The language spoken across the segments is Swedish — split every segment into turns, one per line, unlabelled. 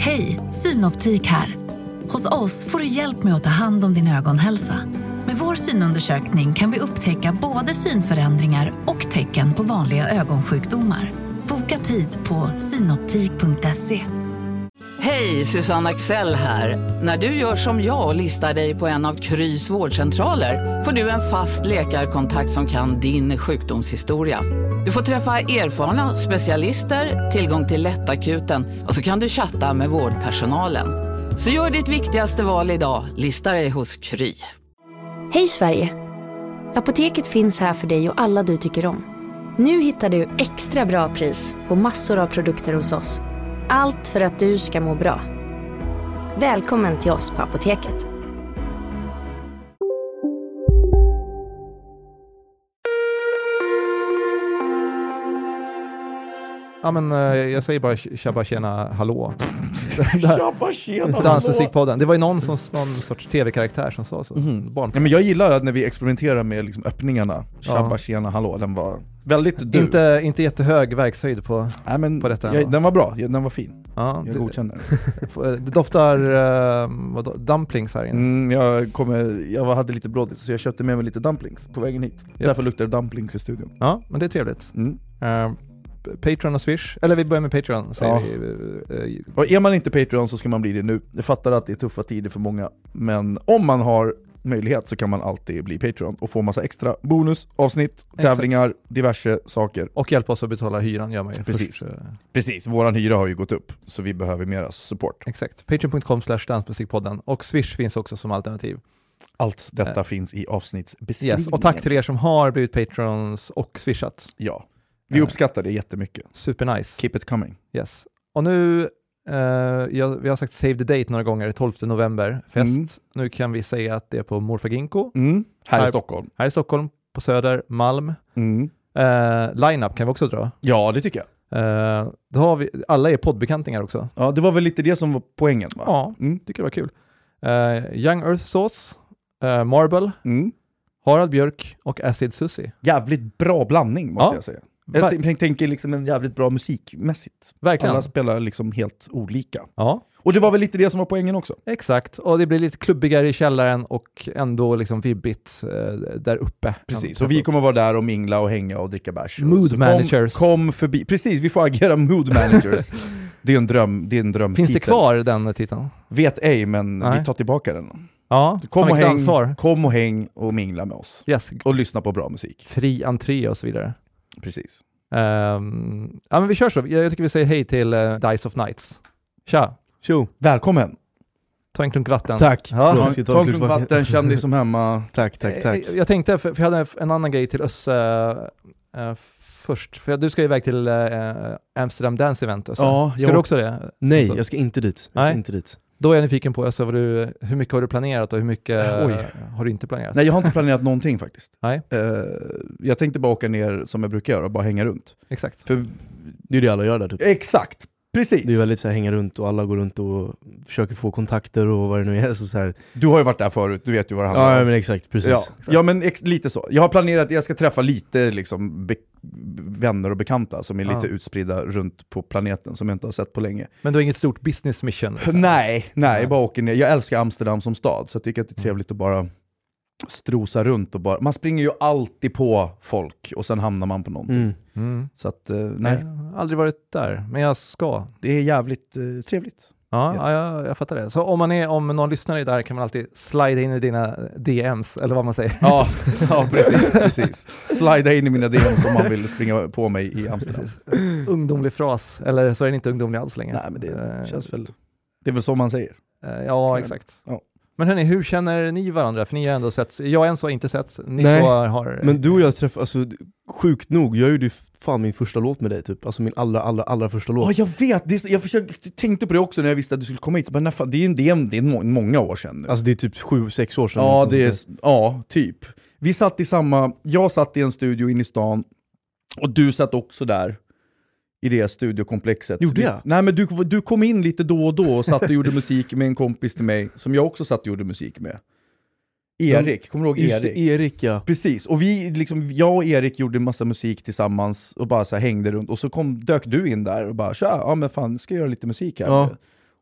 Hej, Synoptik här. Hos oss får du hjälp med att ta hand om din ögonhälsa. Med vår synundersökning kan vi upptäcka både synförändringar och tecken på vanliga ögonsjukdomar. Boka tid på synoptik.se.
Hej, Susanne Axel här. När du gör som jag och listar dig på en av Krys vårdcentraler får du en fast läkarkontakt som kan din sjukdomshistoria. Du får träffa erfarna specialister, tillgång till lättakuten och så kan du chatta med vårdpersonalen. Så gör ditt viktigaste val idag, lista dig hos Kry.
Hej Sverige! Apoteket finns här för dig och alla du tycker om. Nu hittar du extra bra pris på massor av produkter hos oss. Allt för att du ska må bra. Välkommen till oss på Apoteket.
Ja, men jag säger bara tjabba tjena hallå.
Tjabba tjena
Dansmusikpodden. Det var ju någon sorts tv-karaktär som sa så.
Ja, men jag gillar att när vi experimenterar med liksom öppningarna. Tjabba tjena hallå. Den var väldigt
inte jättehög verkshöjd på detta.
Den var bra, den var fin.
Ja,
jag godkänner.
Det doftar dumplings här inne.
Jag hade lite brådigt så jag köpte med mig lite dumplings på vägen hit. Därför luktar det dumplings i studion.
Ja, men det är trevligt. Patreon och Swish. Eller vi börjar med Patreon.
Och är man inte Patreon så ska man bli det nu. Jag fattar att det är tuffa tider för många. Men om man har möjlighet så kan man alltid bli Patreon och få massa extra bonus, avsnitt, tävlingar, diverse saker.
Och hjälpa oss att betala hyran gör man ju.
Precis, våran hyra har ju gått upp så vi behöver mera support.
Exakt. Patreon.com/dansmusikpodden. Och Swish finns också som alternativ.
Allt detta finns i avsnittsbeskrivningen.
Och tack till er som har blivit Patrons och swishat.
Ja. Vi uppskattar det jättemycket.
Super nice.
Keep it coming.
Yes. Och nu, vi har sagt save the date några gånger, 12 november, fest. Nu kan vi säga att det är på Morfa Ginkgo.
Här i Stockholm.
Här i Stockholm, på Söder, Malm. Line-up kan vi också dra.
Ja, det tycker jag.
Då har vi, alla är poddbekantingar också.
Ja, det var väl lite det som var poängen, va?
Ja, tycker det var kul. Young Earth Sauce, Marble, Harald Björk och Acid Susie.
Jävligt bra blandning måste jag säga. Jag tänker liksom en jävligt bra musikmässigt.
Verkligen.
Alla spelar liksom helt olika.
Ja.
Och det var väl lite det som var poängen också.
Exakt. Och det blir lite klubbigare i källaren och ändå liksom vibbigt där uppe.
Precis. Och vi kommer vara där och mingla och hänga och dricka bärs.
Mood managers.
Kom förbi. Precis, vi får agera mood managers. Det är en dröm.
Finns det kvar den titeln?
Vet ej, men vi tar tillbaka den.
Ja,
kom och häng och mingla med oss.
Yes.
Och lyssna på bra musik.
Fri entré och så vidare.
Precis.
Ja, men vi kör så. Jag tycker vi säger hej till Dice of Nights. Tja.
Tjo. Välkommen.
Ta en klunk vatten.
Tack. Ja. Ta en klunk vatten, känn dig som hemma.
Tack. Jag tänkte, för jag hade en annan grej till oss först. För du ska iväg till Amsterdam Dance Event. Ska du också det?
Nej, jag ska inte dit.
Då är jag nyfiken på hur mycket har du planerat och hur mycket har du inte planerat?
Nej, jag har inte planerat någonting faktiskt.
Nej.
Jag tänkte bara åka ner som jag brukar göra och bara hänga runt.
Exakt.
För det är det alla gör där typ.
Exakt. Precis.
Det är väldigt så här, hänga runt och alla går runt och försöker få kontakter och vad det nu är. Så här.
Du har ju varit där förut, du vet ju vad det handlar om.
Ja, men exakt, precis.
Ja men lite så. Jag har planerat att jag ska träffa lite liksom vänner och bekanta som är lite utspridda runt på planeten som jag inte har sett på länge.
Men du har inget stort business mission? Liksom.
Nej, bara åker ner. Jag älskar Amsterdam som stad så jag tycker att det är trevligt att bara strosa runt och bara... Man springer ju alltid på folk och sen hamnar man på någonting. Så att, nej.
Jag har aldrig varit där, men jag ska.
Det är jävligt trevligt.
Ja, jag fattar det. Så om någon lyssnare är där kan man alltid slida in i dina DMs, eller vad man säger.
Ja precis. Slida in i mina DMs om man vill springa på mig i Amsterdam.
Ungdomlig fras, eller så är den inte ungdomlig alls längre.
Nej, men det känns väl... Det är väl så man säger.
Ja, exakt. Ja. Men hörni, hur känner ni varandra? För ni har ändå sett, jag än så inte sett, ni två har...
Men du och jag träffade, alltså sjukt nog, jag gjorde fan min första låt med dig typ, alltså min allra första låt.
Ja, jag vet, jag tänkte på det också när jag visste att du skulle komma hit, men det är många år sedan nu.
Alltså det är typ 7-6 år sedan.
Ja, typ. Jag satt i en studio in i stan och du satt också där. I det studiokomplexet.
Gjorde jag?
Nej, men du kom in lite då och då och satt och gjorde musik med en kompis till mig som jag också satt och gjorde musik med. Erik, kommer du ihåg Erik?
Erik, ja.
Precis, och jag och Erik gjorde massa musik tillsammans och bara så här hängde runt och så dök du in där och bara, ja men fan, ska jag göra lite musik här? Ja.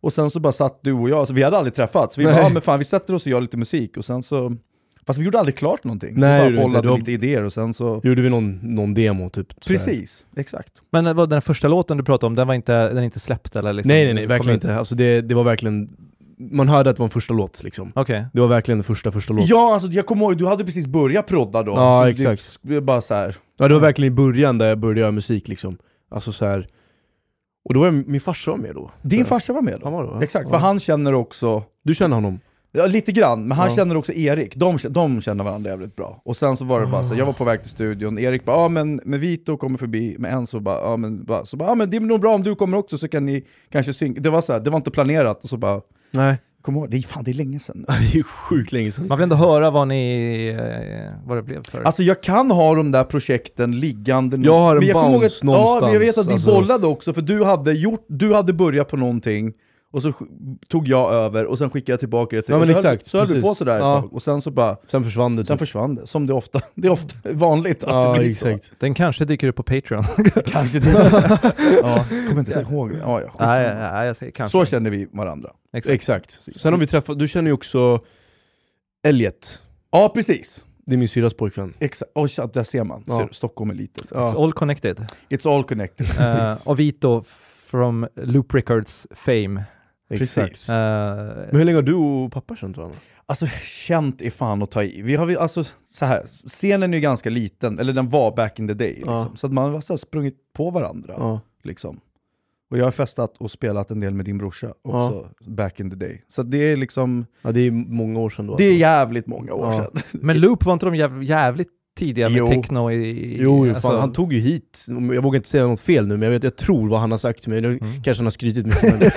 Och sen så bara satt du och jag, så vi hade aldrig träffats. Vi bara, men fan vi sätter oss och gör lite musik. Och sen så, fast vi gjorde aldrig klart någonting.
Nej,
vi bara bollade lite idéer och sen så...
Gjorde vi någon demo typ.
Precis, exakt.
Men vad den första låten du pratade om, den är inte släppt eller liksom?
Nej, verkligen inte. Alltså det var verkligen... Man hörde att det var en första låt liksom.
Okay.
Det var verkligen den första låten.
Ja, alltså jag kommer ihåg, du hade precis börjat prodda då.
Ja,
så
exakt.
Det bara så här.
Ja, det var verkligen i början där jag började göra musik liksom. Alltså så här. Och då var min farsa med då.
Din farsa var med då?
Han var då.
Exakt, för han känner också...
Du känner honom?
Ja, lite grann, men han känner också Erik. De känner varandra jävligt bra. Och sen så var det bara så, jag var på väg till studion. Erik bara, men Vito kommer förbi. Med en så bara, men det är nog bra om du kommer också så kan ni kanske synka. Det var så här, det var inte planerat. Och så bara,
nej.
Kom ihåg, det är länge sedan.
Det är sjukt länge sedan.
Man vill ändå höra vad det blev för.
Alltså jag kan ha de där projekten liggande.
Jag har en bounce någonstans.
Ja, jag vet att vi bollade också. För du hade börjat på någonting. Och så tog jag över och sen skickade jag tillbaka det till.
Ja, men exakt.
Så höll vi på sådär ett tag. Och sen så bara...
Sen försvann det.
Sen försvann det. Som det är ofta vanligt att det blir exakt. Så.
Den kanske dyker upp på Patreon.
Kanske det. Ja, kommer inte ihåg det. Ja,
nej, jag säger kanske.
Så känner vi varandra.
Exakt. Sen har vi träffat, du känner ju också Elliot.
Ja, precis.
Det är min syrras pojkvän.
Exakt. Oj, där ser man.
Ja.
Stockholm är litet.
Ja. It's all connected.
It's all connected. Precis.
Och Vito from Loop Records fame.
Precis.
Men hur länge har du och pappa känt varandra?
Alltså känt är fan att ta i. Vi har alltså så här, scenen är ju ganska liten, eller den var back in the day liksom. Så att man har så här sprungit på varandra liksom. Och jag har festat och spelat en del med din brorsa också back in the day. Så det är liksom...
Ja, det är många år sedan då.
Det är jävligt många år sedan.
Men Loop var inte de jävligt tidiga med techno i...
Jo, alltså, fan, han tog ju hit. Jag vågar inte säga något fel nu, men jag tror vad han har sagt till mig. Kanske han har skrytit mycket.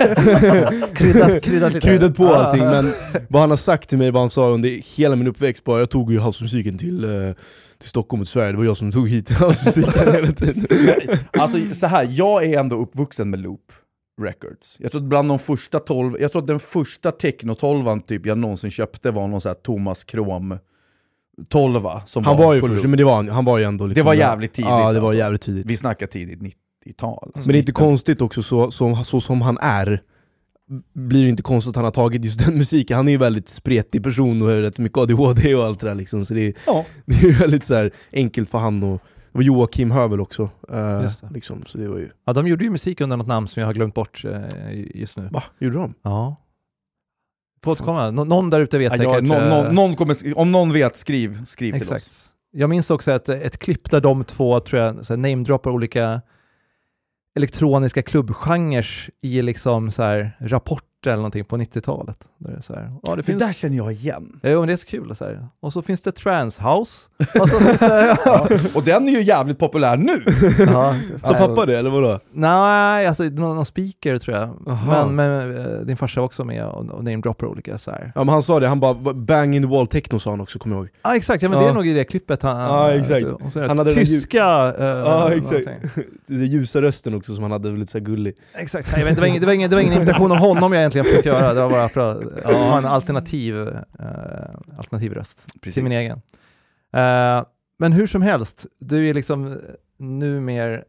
Kryddat på allting. Men vad han har sagt till mig, vad han sa under hela min uppväxt, bara, jag tog ju housemusiken till Stockholm och Sverige. Det var jag som tog hit housemusiken hela tiden.
Alltså så här, jag är ändå uppvuxen med Loop Records. Jag tror att bland de första 12, jag tror att den första techno-12 typ jag någonsin köpte var någon så här Thomas Krom 12 som
han var ju först, men han var ju ändå liksom,
det var jävligt tidigt.
Ja, det var jävligt tidigt.
Vi snackar tidigt 90-tal.
Men det är inte konstigt också så som han är. Blir det inte konstigt att han har tagit just den musiken. Han är ju väldigt spretig person och har rätt mycket ADHD och allt det där liksom. Så det är ju väldigt så här enkelt för han och Joakim Hövel också. Liksom, så det var ju...
Ja, de gjorde ju musik under något namn som jag har glömt bort just nu.
Va? Gjorde de?
Ja. Får återkomma. Någon där ute vet säkert.
Någon kommer, om någon vet, skriv till oss.
Jag minns också ett klipp där de två, tror jag, så här, namedroppar olika elektroniska klubbgenrer i liksom så här Rapport eller någonting på 90-talet. Där det är så här,
det där känner jag igen.
Ja, men det är så kul så här. Och så finns det Trance House. Och så finns det,
och den är ju jävligt populär nu.
Så pappa det, eller vadå?
Nej, alltså någon speaker tror jag. Men din farsa var också med och namedroppar olika så här.
Ja, men han sa det, han bara bang in the wall techno sa han också, kommer jag ihåg.
Ja, exakt. Ja, men det är nog i det klippet
exakt.
Han hade tyska
exakt. Det är ljusa rösten också som han hade, lite så här gullig.
Exakt. Nej, det var ingen imitation av honom jag egentligen fick göra. Det var bara för att ha en alternativ röst.
Precis.
Till min egen. Men hur som helst, du är liksom numer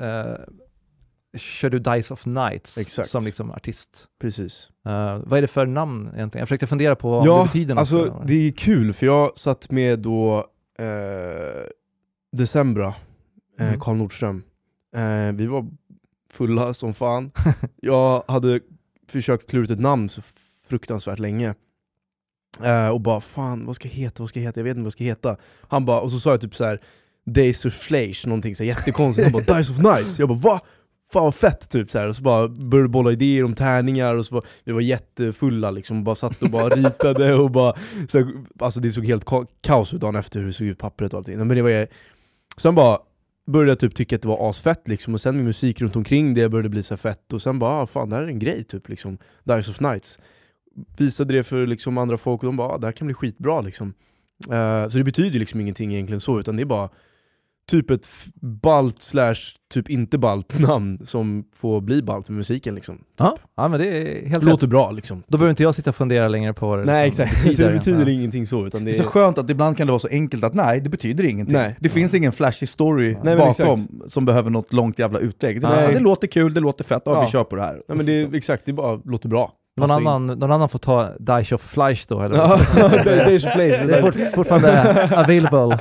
kör du Dice of Nights som liksom artist.
Precis.
Vad är det för namn egentligen? Jag försökte fundera på vad det betyder.
Alltså det är kul för jag satt med då Decembra, Karl Nordström. Vi var fulla som fan. Jag hade försökt klura ut ett namn så fruktansvärt länge. Och bara, fan, vad ska jag heta? Jag vet inte vad jag ska heta. Han bara, och så sa jag typ så här Days of Flash, någonting så här jättekonstigt. Han bara, Dice of Nights. Jag bara, va? Fan vad fett, typ så här. Och så bara började bolla idéer om tärningar. Och så vi var jättefulla liksom. Bara satt och bara ritade och bara så här, alltså det såg helt kaos ut dagen efter hur det såg ut pappret och allting. Men det var sen bara började jag typ tycka att det var asfett liksom. Och sen med musik runt omkring det började bli så fett. Och sen bara, fan det här är en grej typ liksom. Dice of Nights. Visade det för liksom andra folk och de bara, det här kan bli skitbra liksom. Så det betyder liksom ingenting egentligen så, utan det är bara typ ett balt / typ inte balt namn som får bli balt med musiken liksom. Typ.
Ja, men det är helt
låter bra liksom.
Då behöver inte jag sitta och fundera längre på vad det
Nej,
liksom
exakt. Så det betyder ingenting så. Utan
det är så skönt att ibland kan det vara så enkelt att nej, det betyder ingenting.
Nej.
Det finns ingen flashy story bakom som behöver något långt jävla utlägg. Det låter kul, det låter fett, vi kör på det här.
Nej, men det är exakt, det bara låter bra.
Någon annan får ta Dash of Fleisch då, eller?
Ja, Dash of Fleisch.
Det är fortfarande available.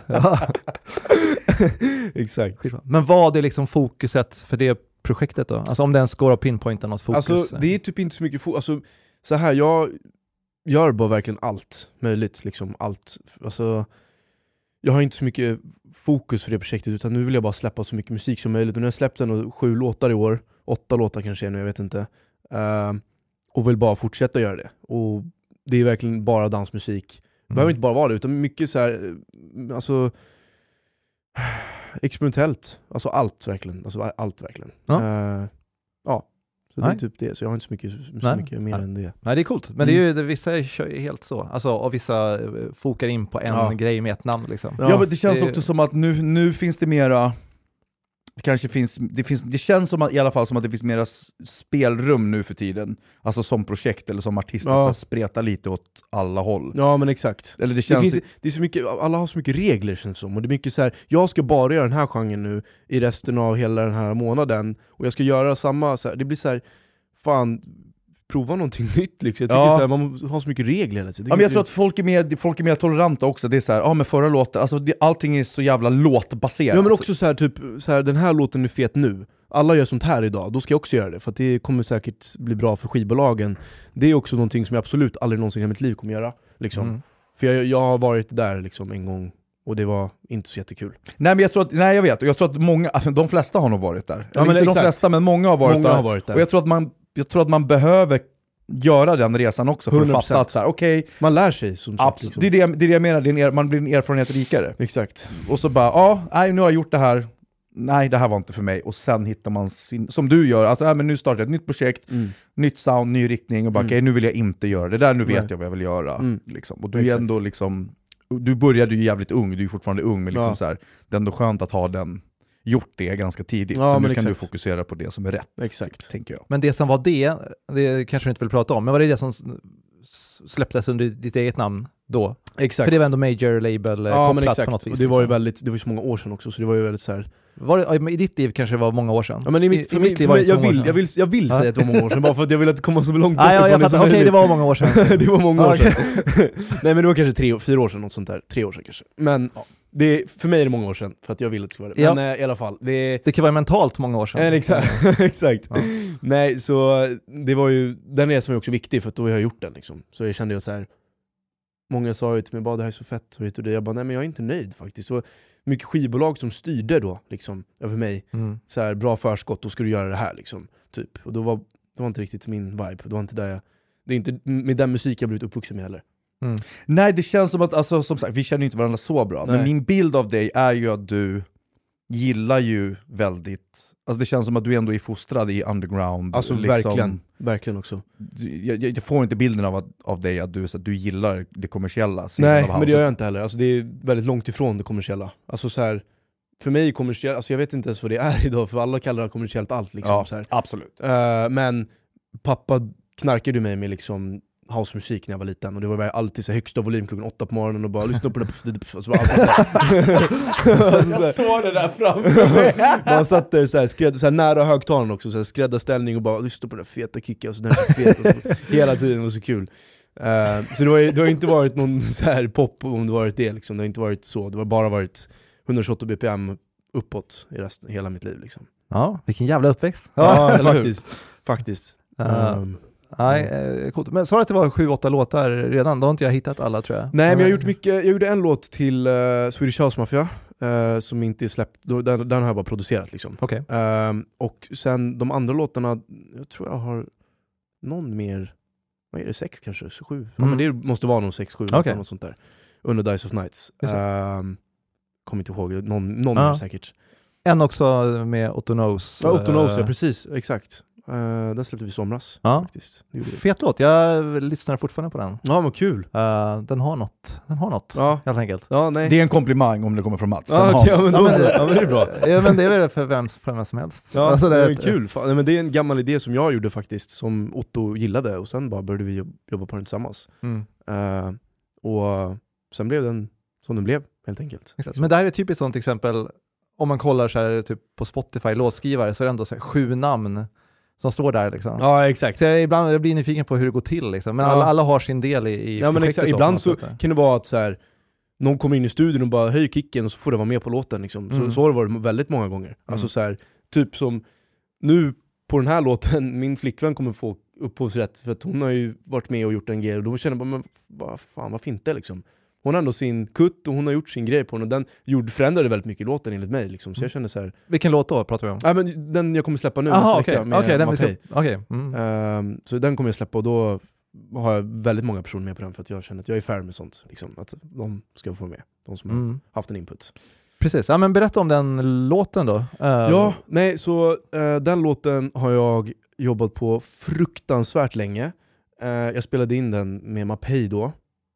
Exakt.
Men vad är liksom fokuset för det projektet då? Alltså om det ens går att pinpointa något fokus?
Alltså det är typ inte så mycket alltså så här, jag gör bara verkligen allt möjligt, liksom allt. Alltså jag har inte så mycket fokus för det projektet, utan nu vill jag bara släppa så mycket musik som möjligt. Och nu har jag släppt 7 låtar i år, 8 låtar kanske nu, jag vet inte. Och vill bara fortsätta göra det. Och det är verkligen bara dansmusik. Det behöver inte bara vara det, utan mycket så här, alltså experimentellt. Alltså allt verkligen. Så det är typ det. Så jag har inte så mycket mer än det.
Nej, det är coolt. Men det är ju, vissa kör ju helt så. Alltså, och vissa fokar in på en grej med ett namn liksom.
Ja, men det känns också som att nu finns det mera... Det känns som att, i alla fall som att det finns mera spelrum nu för tiden. Alltså som projekt eller som artist, så spreta lite åt alla håll.
Ja, men exakt.
Eller det
är så mycket, alla har så mycket regler känns som. Och det är mycket så här, jag ska bara göra den här genren nu i resten av hela den här månaden. Och jag ska göra samma, så här, det blir så här, fan, prova någonting nytt liksom. Jag tycker så här, man har så mycket regler hela tiden.
Ja, men jag tror att folk är mer toleranta också. Det är så här, men förra låten, alltså allting är så jävla låtbaserat.
Ja, men också så här, typ så här, den här låten är fet nu. Alla gör sånt här idag, då ska jag också göra det, för att det kommer säkert bli bra för skivbolagen. Det är också någonting som jag absolut aldrig någonsin i mitt liv kommer göra liksom. För jag har varit där liksom en gång. Och det var inte så jättekul.
Nej, men jag vet. Och jag tror att många, alltså, de flesta har nog varit där.
Ja, men
inte de flesta, men många har varit där. Och jag tror att man behöver göra den resan också för 100%. Att fatta att så här, okej,
man lär sig som sagt, liksom.
Det är det jag menar, man blir en erfarenhet rikare.
Exakt.
Och så bara, nu har jag gjort det här. Nej, det här var inte för mig. Och sen hittar man som du gör, alltså men nu startar jag ett nytt projekt, nytt sound, ny riktning och bara okej, nu vill jag inte göra det där, nu vet jag vad jag vill göra liksom. Och du är ändå liksom, du började ju jävligt ung, du är fortfarande ung, men liksom så här, det är ändå skönt att ha gjort det ganska tidigt, så nu kan du fokusera på det som är rätt.
Exakt,
tänker jag.
Men det som var det kanske du inte vill prata om, men var det som släpptes under ditt eget namn då?
Exakt.
För det var ändå major label kopplat på något vis.
Och det var ju väldigt, det var ju så många år sedan också, så det var ju väldigt så här.
I ditt liv kanske det var många år sedan.
Ja, men i mitt liv var jag vill säga att det var många år sedan, bara för att jag vill att komma så långt bort.
Jag fattar. Okej, det var många år sedan.
Det var många år sedan. Nej, men det var kanske 3-4 år sedan, något sånt där. 3 år sedan kanske. Men för mig är det många år sedan, för att jag vill att det ska vara det. Men i alla fall. Det kan
vara mentalt många år sedan.
Exakt. Ja. Nej, så det var ju, den resan var också viktig, för att då har jag gjort den liksom. Så jag kände ju att så här, många sa ju till mig, bara det här är så fett. Och det. Jag bara, nej men jag är inte nöjd faktiskt. Så mycket skivbolag som styrde då liksom över mig. Så här, bra förskott, då ska du göra det här liksom, typ. Och det var inte riktigt min vibe. Det var inte där det är inte med den musik jag blivit uppvuxen med heller.
Nej, det känns som att, alltså, som sagt, vi känner inte varandra så bra. Nej. Men min bild av dig är ju att du gillar ju väldigt, alltså det känns som att du ändå är fostrad i underground.
Alltså liksom, verkligen också.
Jag får inte bilden av dig att du gillar det kommersiella.
Nej, men det gör jag inte heller. Alltså det är väldigt långt ifrån det kommersiella. Alltså så här, för mig kommersiellt, alltså jag vet inte ens vad det är idag, för alla kallar det kommersiellt allt liksom.
Ja,
så här.
Absolut.
Men pappa knarkade mig med liksom housemusik när jag var liten, och det var alltid så högsta volym klockan 8 på morgonen och bara lyssna på det. Så var
jag såg det där framför mig.
Man satt där så här nära högtalaren också, så här skräddarställning och bara lyssna på den feta kicka, och så den fet, och så, hela tiden, var så kul. Så det har inte varit någon så här pop om det varit det liksom. Det har inte varit så, det har bara varit 128 bpm uppåt i hela mitt liv liksom.
Ja, vilken jävla uppväxt.
Ja, faktiskt.
Nej, coolt. Men sa du att det var 7-8 låtar redan? Då har inte jag hittat alla, tror jag.
Nej, men jag har gjort mycket. Jag gjorde en låt till Swedish House Mafia som inte är släppt. Den har jag bara producerat liksom.
Okay.
Och sen de andra låtarna, jag tror jag har någon mer. Vad är det, 6 kanske? 7? Ja, men det måste vara någon 6-7 låtar, något sånt där. Under Dice of Nights. Kommer inte ihåg, någon mer säkert.
En också med Otto Knows.
Ja, Otto Knows, ja, precis, exakt. Den släppte vi i somras faktiskt.
Fet låt, jag lyssnar fortfarande på den.
Ja, vad kul.
Den har något helt enkelt.
Ja, nej.
Det är en komplimang om det kommer från Mats.
Ja, okay, men det är bra.
Ja, men det är väl för vem som helst.
Ja, alltså, det är kul. Nej, men det är en gammal idé som jag gjorde faktiskt, som Otto gillade, och sen bara började vi jobba på den tillsammans. Och sen blev den som den blev, helt enkelt.
Exakt. Men det här är typiskt sånt exempel, om man kollar så här, typ på Spotify låtskrivare, så är det ändå så här 7 namn som står där liksom.
Ja, exakt.
Så jag blir nyfiken på hur det går till liksom. Men alla har sin del i
ja, men exakt. Ibland så kan det vara att så här, någon kommer in i studion och bara höjer kicken och så får det vara med på låten liksom. Så har det varit väldigt många gånger. Alltså så här, typ som nu på den här låten, min flickvän kommer få upphovsrätt för att hon har ju varit med och gjort en grej, och då känner jag bara, men fan vad fint det liksom. Hon har ändå sin kutt och hon har gjort sin grej på den, och den förändrade väldigt mycket låten enligt mig liksom. Så jag känner så här.
Vilken låt då pratar vi om?
Ja, men den jag kommer släppa nu nästa vecka med Mattei. Så den kommer jag släppa, och då har jag väldigt många personer med på den, för att jag känner att jag är fair med sånt liksom, att de ska få med, de som har haft en input.
Precis, ja, men berätta om den låten då.
Den låten har jag jobbat på fruktansvärt länge. Jag spelade in den med Mattei då.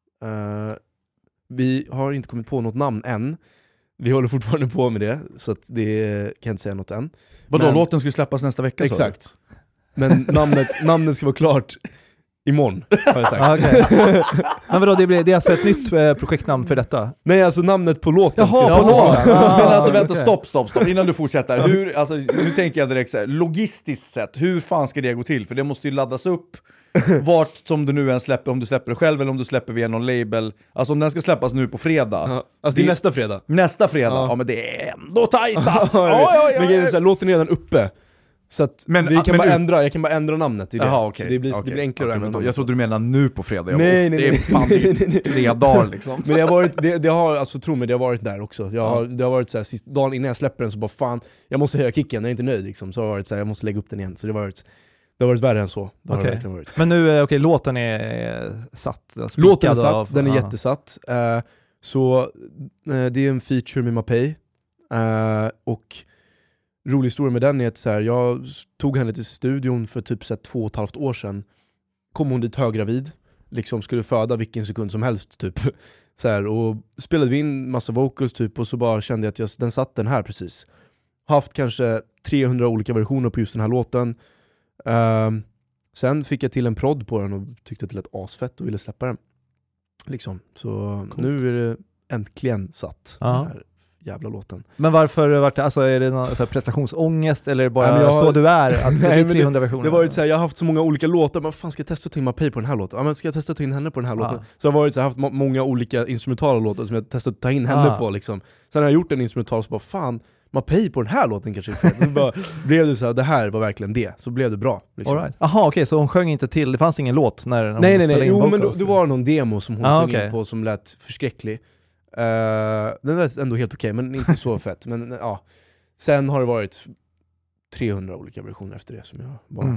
Vi har inte kommit på något namn än. Vi håller fortfarande på med det, så att det kan jag inte säga något än.
Vadå, låten skulle släppas nästa vecka?
Exakt. Men namnet ska vara klart imorgon, har jag sagt.
Men vadå, det är alltså ett nytt projektnamn för detta?
Nej, alltså namnet på låten.
Men alltså vänta, stopp. Innan du fortsätter. Nu tänker jag direkt så här, logistiskt sett, hur fan ska det gå till? För det måste ju laddas upp vart som du nu än släpper, om du släpper det själv eller om du släpper via någon label. Alltså om den ska släppas nu på fredag.
Alltså det är nästa fredag.
Nästa fredag, ja men det är ändå tajt alltså.
Men låten är redan uppe. Så att jag kan bara ändra namnet i det.
Aha, okay.
Så det blir enklare att ändra.
Jag trodde du menade nu på fredag.
Nej.
Det är fan 3 dagar liksom.
Men det har alltså, tro mig, det har varit där också. Det har varit så här, dagen innan jag släpper den så bara fan, jag måste höja kicken, jag är inte nöjd liksom. Så har det varit så här, jag måste lägga upp den igen. Så det har varit värre än så. Det har verkligen varit.
Men nu, låten är satt.
Låten är satt, den är jättesatt. Så det är en feature med Mattei. Och rolig historia med den är att så här, jag tog henne till studion för typ 2,5 år sedan. Kom hon dit höggravid, liksom skulle föda vilken sekund som helst typ. Så här, och spelade vi in massa vocals typ, och så bara kände jag att den satt den här precis. Haft kanske 300 olika versioner på just den här låten. Sen fick jag till en prod på den och tyckte att det lät asfett och ville släppa den. Liksom. Så nu är det äntligen satt. Den här jävla låten.
Men varför är det någon så här prestationsångest eller bara så du är att det är 300 versioner?
Det var ju så här, jag har haft så många olika låtar, men fan ska jag testa att ta in Mattei på den här låten? Ja, men ska jag testa att ta in henne på den här låten? Så jag har varit så här, haft många olika instrumentala låtar som jag testat att ta in henne på liksom. Sen har jag gjort en instrumental så bara fan, Mattei på den här låten kanske. Så bara blev det så här, det här var verkligen det. Så blev det bra. Liksom.
All right. Aha, okej, så hon sjöng inte till, det fanns ingen låt när hon
spelade in
vocals?
Men det var någon demo som hon sjöng in på som lät förskräcklig. Den lät ändå helt okej, men inte så fett. Men ja, sen har det varit 300 olika versioner efter det som jag bara...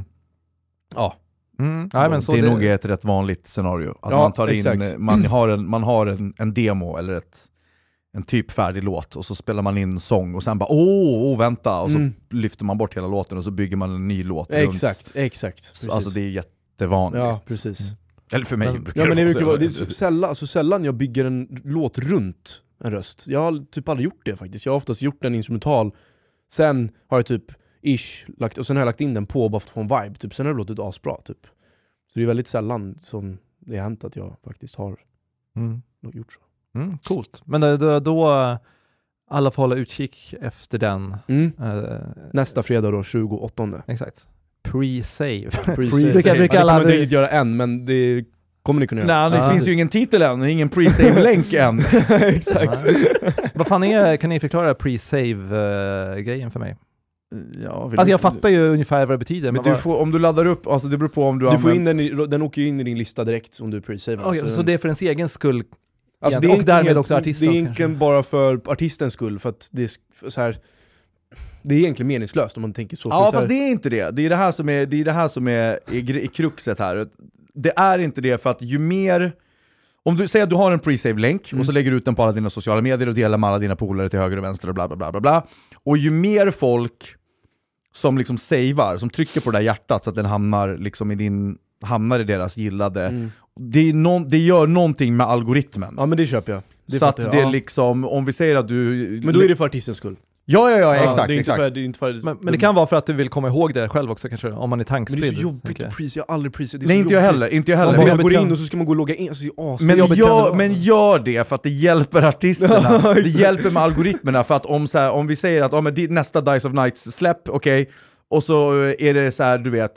Nej, men så
det är nog ett rätt vanligt scenario. Att man tar in, man har en demo eller en typ färdig låt, och så spelar man in sång och sen bara vänta, och så lyfter man bort hela låten och så bygger man en ny låt runt.
Exakt.
Så, alltså det är jättevanligt.
Ja, precis.
Eller för mig
det är så sällan jag bygger en låt runt en röst. Jag har typ aldrig gjort det faktiskt. Jag har oftast gjort en instrumental, sen har jag typ och sen har jag lagt in den på bara för att få en vibe typ. Sen har det låtit asbra typ. Så det är väldigt sällan som det har hänt att jag faktiskt har gjort så.
Coolt. Men då alla får hålla utkik efter den.
Nästa fredag då, 28.
Exakt. Pre-save.
Det kan man inte riktigt göra än, men det kommer ni kunna göra.
Nej, det finns ju ingen titel än, ingen pre-save-länk än.
Exakt.
Vad fan kan ni förklara pre-save-grejen för mig?
Ja,
jag fattar ju ungefär vad det betyder.
Men om du laddar upp, alltså det beror på om du
får in den åker in i din lista direkt om du pre-save.
Så det är för ens egen skull?
Alltså det är och därmed också artistens. Det är egentligen bara för artistens skull, för att det är så här, det är egentligen meningslöst om man tänker så.
Ja, fast det är inte det. Det är det här som är i kruxet här. Det är inte det, för att ju mer, om du säger att du har en pre-save-länk och så lägger du ut den på alla dina sociala medier och delar med alla dina polare till höger och vänster och bla bla bla bla bla. Och ju mer folk som liksom savear, som trycker på det där hjärtat så att den hamnar liksom hamnar i deras gillade. Det gör någonting med algoritmen.
Ja, men det köper jag. Det
så att det är liksom, om vi säger att du...
Men då är det för artistens skull.
Ja, exakt.
Det är
exakt.
det är inte för...
Men det kan vara för att du vill komma ihåg det själv också kanske, om man är tankspridd.
Men det är så jobbigt att prisa, jag har aldrig prisat.
Nej, inte jag heller.
Man går in och så ska man gå och logga in. Alltså,
men gör det för att det hjälper artisterna. Det hjälper med algoritmerna, för att om vi säger att nästa Dice of Nights släpp, okej, och så är det så här, du vet,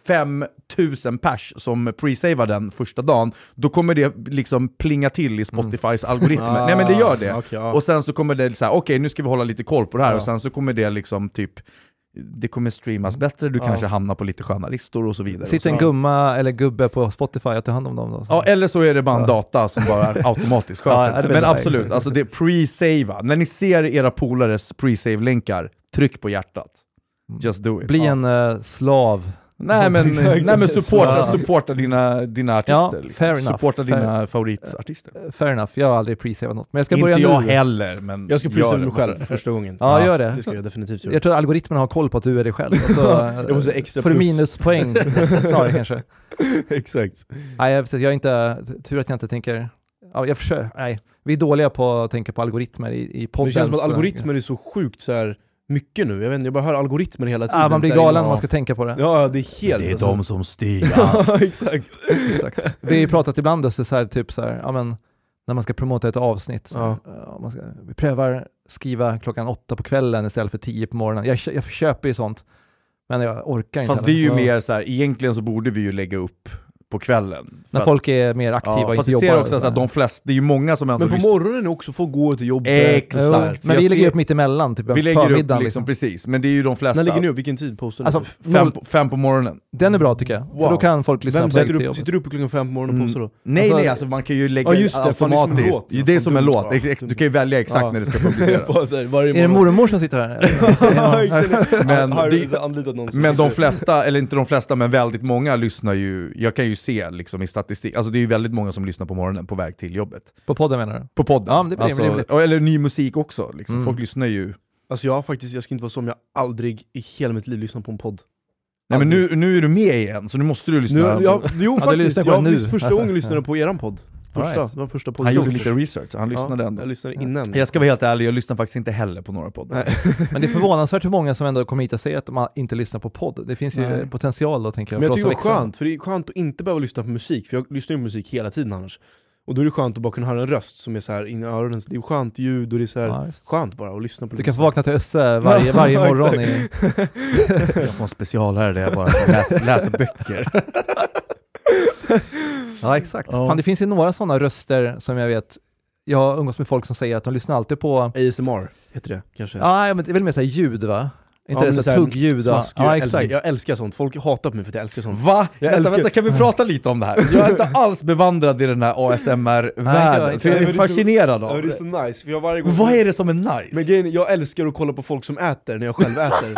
5000 pers som pre-savar den första dagen, då kommer det liksom plinga till i Spotifys algoritmer. Nej, men det gör det.
Okay, ja.
Och sen så kommer det så här, okej, nu ska vi hålla lite koll på det här, och sen så kommer det liksom typ, det kommer streamas bättre, du kanske hamnar på lite sköna listor och så vidare.
Sitter en gumma eller gubbe på Spotify att ta hand om dem då?
Ja, eller så är det bara en data som bara automatiskt sköter. Men absolut, alltså det pre-sava. När ni ser era polares pre-save-länkar, tryck på hjärtat. Just do it.
Bli en slav.
Nej men supporta dina artister.
Fair enough.
Supporta dina favoritartister.
Fair enough, jag har aldrig pre-savat något. Men jag ska
inte
börja
jag
nu.
Heller, men
jag ska pre-sava mig själv första gången.
Ja, gör det.
Det ska jag definitivt göra.
Jag tror att algoritmen har koll på att du är dig själv. Och så
jag får extra
får du minuspoäng snarare kanske.
Exakt.
Nej, jag är inte, tur att jag inte tänker... Ja, jag försöker, nej. Vi är dåliga på att tänka på algoritmer i podden.
Det känns som att algoritmer är så sjukt så här mycket nu. Jag vet inte, jag bara hör algoritmer hela tiden.
Man blir galen när man ska tänka på det.
Ja, det är helt...
Det är de som styr
allt. Exakt.
Vi har ju pratat ibland också så här, typ så här, ja men när man ska promota ett avsnitt. Så, vi prövar skriva 8:00 på kvällen istället för 10 på morgonen. Jag köper ju sånt. Men jag orkar inte.
Fast det är ju mer så här, egentligen så borde vi ju lägga upp på kvällen.
När folk är mer aktiva och
fast
inte
ser
jobbar.
Också så att de flesta, det är ju många som ändå...
Men på morgonen också får gå till jobbet.
Exakt.
Men vi lägger upp mitt emellan, typ
vi lägger upp liksom, precis. Men det är ju de flesta...
När ligger ni upp? Vilken tid postar
du? Alltså 5 på morgonen.
Den är bra tycker jag. Wow. För då kan folk lyssna på
sitter du upp klockan 5 på morgonen och postar då?
Nej, alltså man kan ju lägga automatiskt. Det är som en låt. Du kan ju välja exakt när det ska publiceras.
Är det mormor som sitter
här? Men de flesta, eller inte de flesta, men väldigt många lyssnar ju, jag kan ju se liksom i statistik, alltså det är ju väldigt många som lyssnar på morgonen på väg till jobbet.
På podden menar du?
På podden.
Ja, men det blir rimligt.
Eller ny musik också, liksom. Folk lyssnar ju.
Alltså jag ska inte vara som, jag aldrig i hela mitt liv lyssnat på en podd.
Nej, men nu är du med igen, så nu måste du lyssna.
Jo faktiskt, första gången lyssade på eran podd. Det var första podden.
Han gjorde lite research, han lyssnade ändå.
Jag lyssnade innan.
Jag ska vara helt ärlig, jag lyssnar faktiskt inte heller på några poddar.
Men det är förvånansvärt hur många som ändå kommer hit och säger att de inte lyssnar på podd. Det finns ju potential då, tänker jag.
Men jag tycker det är skönt, för det är skönt att inte behöva lyssna på musik, för jag lyssnar ju på musik hela tiden annars. Och då är det skönt att bara kunna höra en röst som är så här in i öronen. Det är skönt ljud och det är så här skönt bara att lyssna på.
Du kan få vakna till Össe varje morgon.
Jag får en specialare där jag bara läser böcker.
Ja, exakt. Fan, det finns ju några sådana röster som jag vet. Jag har umgås med folk som säger att de lyssnar alltid på...
ASMR heter det kanske.
Ja, men det är väl mer såhär ljud, va? Inte det så tuggljud.
Ja, exakt. Jag älskar sånt. Folk hatar på mig för att jag älskar sånt.
Va? Vänta, kan vi prata lite om det här? Jag är inte alls bevandrad i den här ASMR-världen. För jag är fascinerad av det.
Det är så nice. För jag varje gång...
Vad är det som är nice?
Men grejen, jag älskar att kolla på folk som äter när jag själv äter.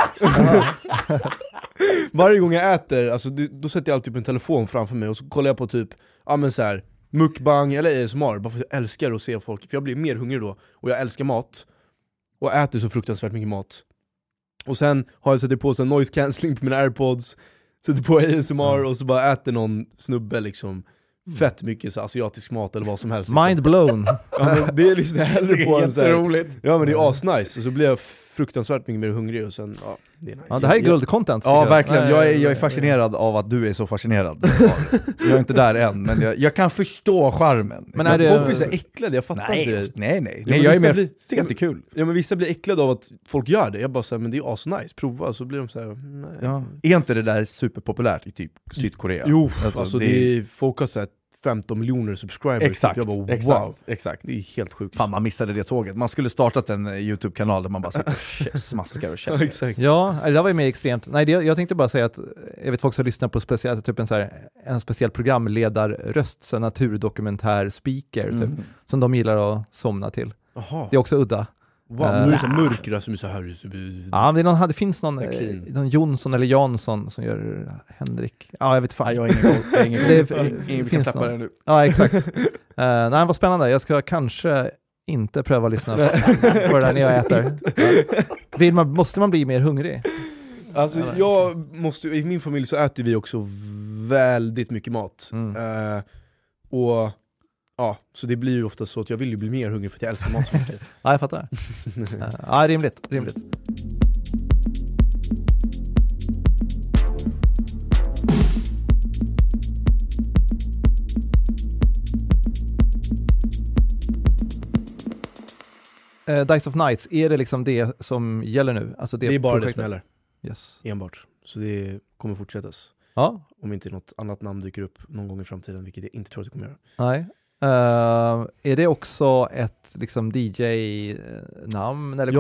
Varje gång jag äter, alltså, då sätter jag alltid upp en telefon framför mig och så kollar jag på typ, så här, mukbang eller ASMR, bara för att jag älskar att se folk, för jag blir mer hungrig då, och jag älskar mat och äter så fruktansvärt mycket mat. Och sen har jag satt på så noise cancelling på mina AirPods, sätter på ASMR och så bara äter någon snubbe liksom fett mycket så asiatisk mat eller vad som helst.
Mind blown.
Ja, men det är liksom hellre på en så
här.
Ja, men det är asnice, och så blir jag fruktansvärt mycket mer hungrig och sen, det är nice.
Ja, det här är guldcontent.
Ja, verkligen. Jag är fascinerad av att du är så fascinerad. Jag är inte där än, men jag kan förstå charmen.
Men är det... Folk blir så äcklade, jag fattar inte det.
Nej, jag är mer tycker att det är kul.
Ja, men vissa blir äcklade av att folk gör det. Jag bara säger, men det är asnice, prova. Så blir de så här, nej.
Ja. Är inte det där superpopulärt i typ Sydkorea?
Jo, alltså det är folk har sett 15 miljoner subscribers.
Exakt,
jag bara,
exakt.
Det är helt sjukt.
Fan, man missade det tåget. Man skulle startat en YouTube-kanal där man bara sitter och smaskar och känner.
Exakt.
Ja, det var ju mer extremt. Nej, jag tänkte bara säga att jag vet folk som lyssnar på speciellt, typ en speciell programledarröst, så naturdokumentär speaker typ, som de gillar att somna till.
Aha.
Det är också udda.
Wow, nu är det så mörk röst som är så här.
Ja, men det finns någon Jonsson eller Jansson som gör Henrik. Ja, jag vet fan.
Jag har ingen kan släppa det nu.
Ja, exakt. Nej, vad spännande. Jag ska kanske inte pröva att lyssna på det där när jag äter. Måste man bli mer hungrig?
Alltså i min familj så äter vi också väldigt mycket mat. Och ja, så det blir ju ofta så att jag vill ju bli mer hungrig för att jag älskar mat så mycket.
Ja, jag fattar. Ja, rimligt. Dice of Nights, är det liksom det som gäller nu? Alltså
det är bara projektet. Det som gäller.
Yes.
Enbart. Så det kommer fortsättas.
Ja.
Om inte något annat namn dyker upp någon gång i framtiden, vilket jag inte tror att det kommer göra.
Nej. Är det också ett liksom DJ-namn? Eller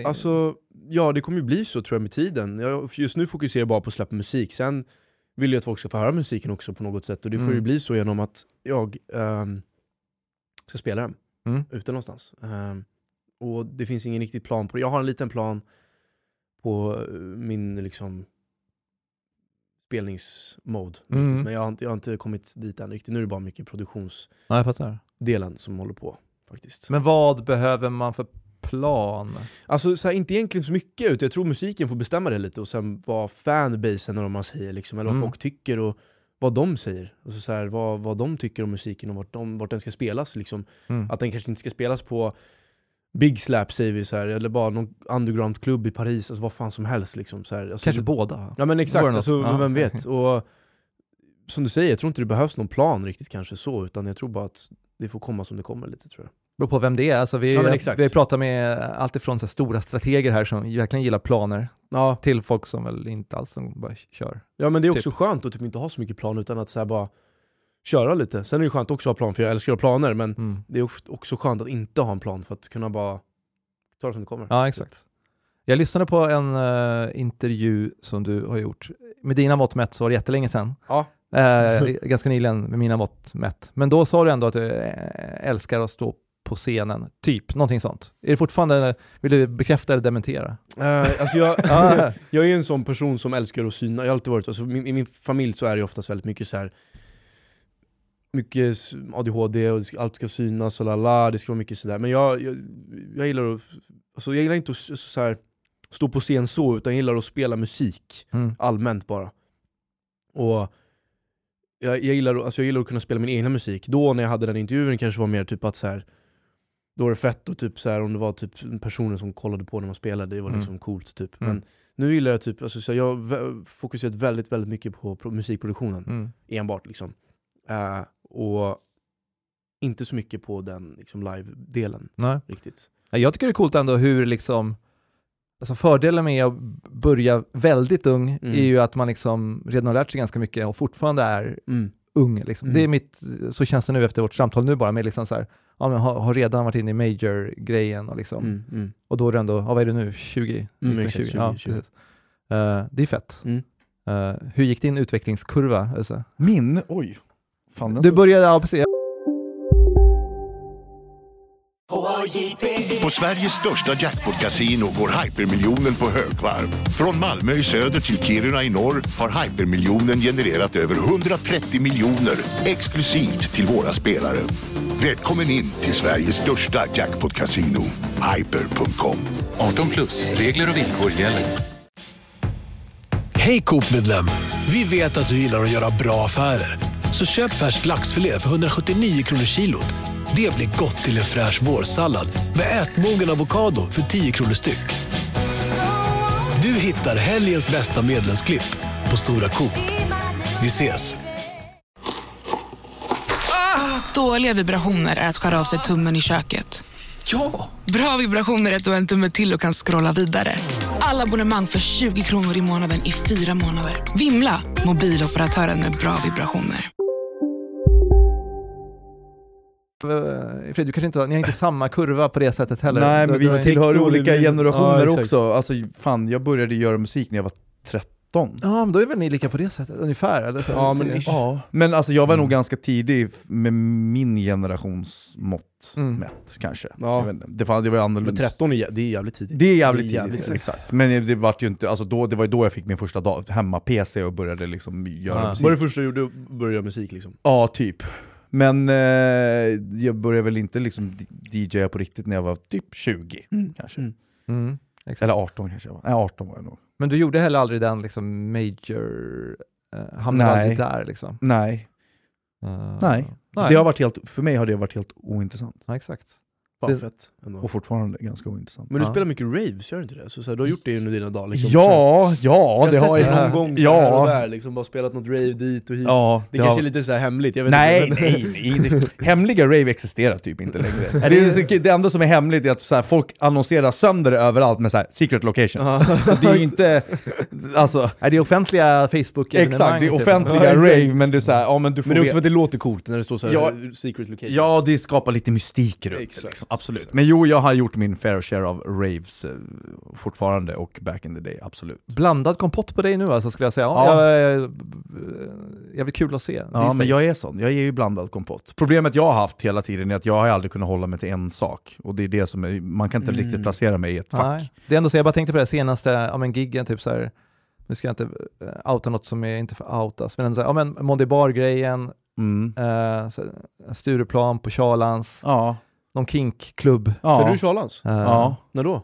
det kommer ju bli så tror jag med tiden. Jag just nu fokuserar jag bara på att släppa musik. Sen vill jag att folk ska få höra musiken också på något sätt. Och det får ju bli så genom att jag ska spela den ute någonstans. Och det finns ingen riktig plan på det. Jag har en liten plan på min liksom spelningsmode. Men jag har inte kommit dit än riktigt. Nu är det bara mycket produktionsdelen som håller på faktiskt.
Men vad behöver man för plan?
Alltså så här, inte egentligen så mycket ut. Jag tror musiken får bestämma det lite och sen vad fanbasen och man säger liksom, eller vad folk tycker och vad de säger. Alltså så här, vad de tycker om musiken och vart den ska spelas liksom. Att den kanske inte ska spelas på Big Slap säger vi så här, eller bara någon underground-klubb i Paris, alltså vad fan som helst liksom så här, alltså,
kanske båda.
Ja men exakt, alltså, vem vet. Och som du säger, jag tror inte det behövs någon plan riktigt kanske så, utan jag tror bara att det får komma som det kommer lite tror jag.
Beror på vem det är. Alltså vi pratar med allt ifrån så här stora strateger här som verkligen gillar planer till folk som väl inte alls som bara kör.
Ja men det är också skönt att typ inte ha så mycket plan utan att så här bara köra lite. Sen är det skönt också att ha plan för jag älskar att ha planer, men det är också skönt att inte ha en plan för att kunna bara ta det som det kommer.
Ja, exakt. Jag lyssnade på en intervju som du har gjort. Med dina mått mätt så var det jättelänge sedan.
Ja.
Ganska nyligen med mina mått mätt. Men då sa du ändå att du älskar att stå på scenen. Typ, någonting sånt. Är det fortfarande, vill du bekräfta eller dementera?
Alltså jag är en sån person som älskar att syna. Jag har alltid varit, alltså, i min familj så är det oftast väldigt mycket så här mycket ADHD och allt ska synas och det ska vara mycket sådär. Men jag gillar att, alltså jag gillar inte att så här, stå på scen så, utan jag gillar att spela musik allmänt bara. Och jag gillar att kunna spela min egna musik. Då när jag hade den intervjun kanske var mer typ att så här, då var det fett och typ så här, om det var typ personer som kollade på när man spelade, det var liksom coolt typ. Men nu gillar jag typ, alltså så jag har fokuserat väldigt, väldigt mycket på musikproduktionen enbart liksom. Och inte så mycket på den liksom live-delen.
Nej.
Riktigt.
Jag tycker det är coolt ändå hur liksom, alltså fördelen med att börja väldigt ung är ju att man liksom redan har lärt sig ganska mycket och fortfarande är ung liksom. Det är så känns det nu efter vårt samtal nu bara med liksom så här, ja men har redan varit inne i major-grejen och liksom och då är det ändå, vad är det nu? 20? 20. Ja, precis. Det är fett. Hur gick din utvecklingskurva? Alltså?
Min? Oj. Fan,
du började precis.
På Sveriges största jackpot-casino går hypermiljonen på högvarv. Från Malmö i söder till Kiruna i norr har hypermiljonen genererat över 130 miljoner exklusivt till våra spelare. Välkommen in till Sveriges största jackpot-casino, hyper.com.
18+, regler och villkor gäller.
Hej Coop-medlem! Vi vet att du gillar att göra bra affärer. Så köp färsk laxfilé för 179 kronor kilot. Det blir gott till en fräsch vårsallad med ätmogen avokado för 10 kronor styck. Du hittar helgens bästa medlemsklipp på Stora Coop. Vi ses!
Dåliga vibrationer är att skära av sig tummen i köket.
Ja!
Bra vibrationer är att du har en tumme till och kan scrolla vidare. Alla abonnemang för 20 kronor i månaden i 4 månader. Vimla! Mobiloperatören med bra vibrationer.
Fred, du kanske inte, ni har inte samma kurva på det sättet heller.
Nej, men vi tillhör olika generationer också. Alltså fan, jag började göra musik när jag var 13.
Ja, men då är väl ni lika på det sättet ungefär eller så.
Men alltså jag var nog ganska tidig med min generations mått mätt kanske.
Ja.
Jag vet inte. Det var annorlunda.
Men 13 det är jävligt tidigt.
Det är jävligt tidigt, exakt. Men det var ju inte, alltså då, det var ju då jag fick min första hemma-PC och började liksom göra musik.
Var det första du gjorde att börja göra musik liksom?
Ja, typ. Men jag började väl inte liksom DJa på riktigt när jag var typ 20 kanske. Eller 18 kanske jag var. Nej, 18 var jag nog.
Men du gjorde heller aldrig den liksom major, hamnade aldrig där liksom?
Nej. Nej. Det har varit för mig har det varit helt ointressant.
Ja, exakt.
Fett ändå.
Och fortfarande ganska ointressant.
Men du spelar mycket raves, gör du inte det? Så du har gjort det under dina dagar liksom.
Ja, det har jag
någon gång här och där, liksom bara spelat något rave dit och hit. Ja, det kanske är lite så här hemligt, jag vet
nej. Hemliga rave existerar typ inte längre. Det enda som är hemligt är att så här, folk annonserar sönder överallt med så här secret location. Så det är inte alltså,
är det offentliga Facebook-evenemang?
Exakt, det är offentliga rave, men det är så här, men du får
men det är också för att det låter coolt när det står så här secret location.
Ja, det skapar lite mystik runt det liksom. Absolut. Men jag har gjort min fair share av raves fortfarande och back in the day, absolut.
Blandad kompott på dig nu alltså, skulle jag säga. Jag blir kul att se.
Ja, men jag är sån. Jag är ju blandad kompott. Problemet jag har haft hela tiden är att jag har aldrig kunnat hålla mig till en sak. Och det är det som är, man kan inte riktigt placera mig i ett fack. Nej.
Det är ändå så, jag bara tänkte på det senaste giggen, typ så här, nu ska jag inte outa något som är inte för outas, men så här, Monday Bar-grejen, Stureplan på Charlans. Ja. Någon kinkklubb.
Ja. Så du Charlans?
Ja.
När då?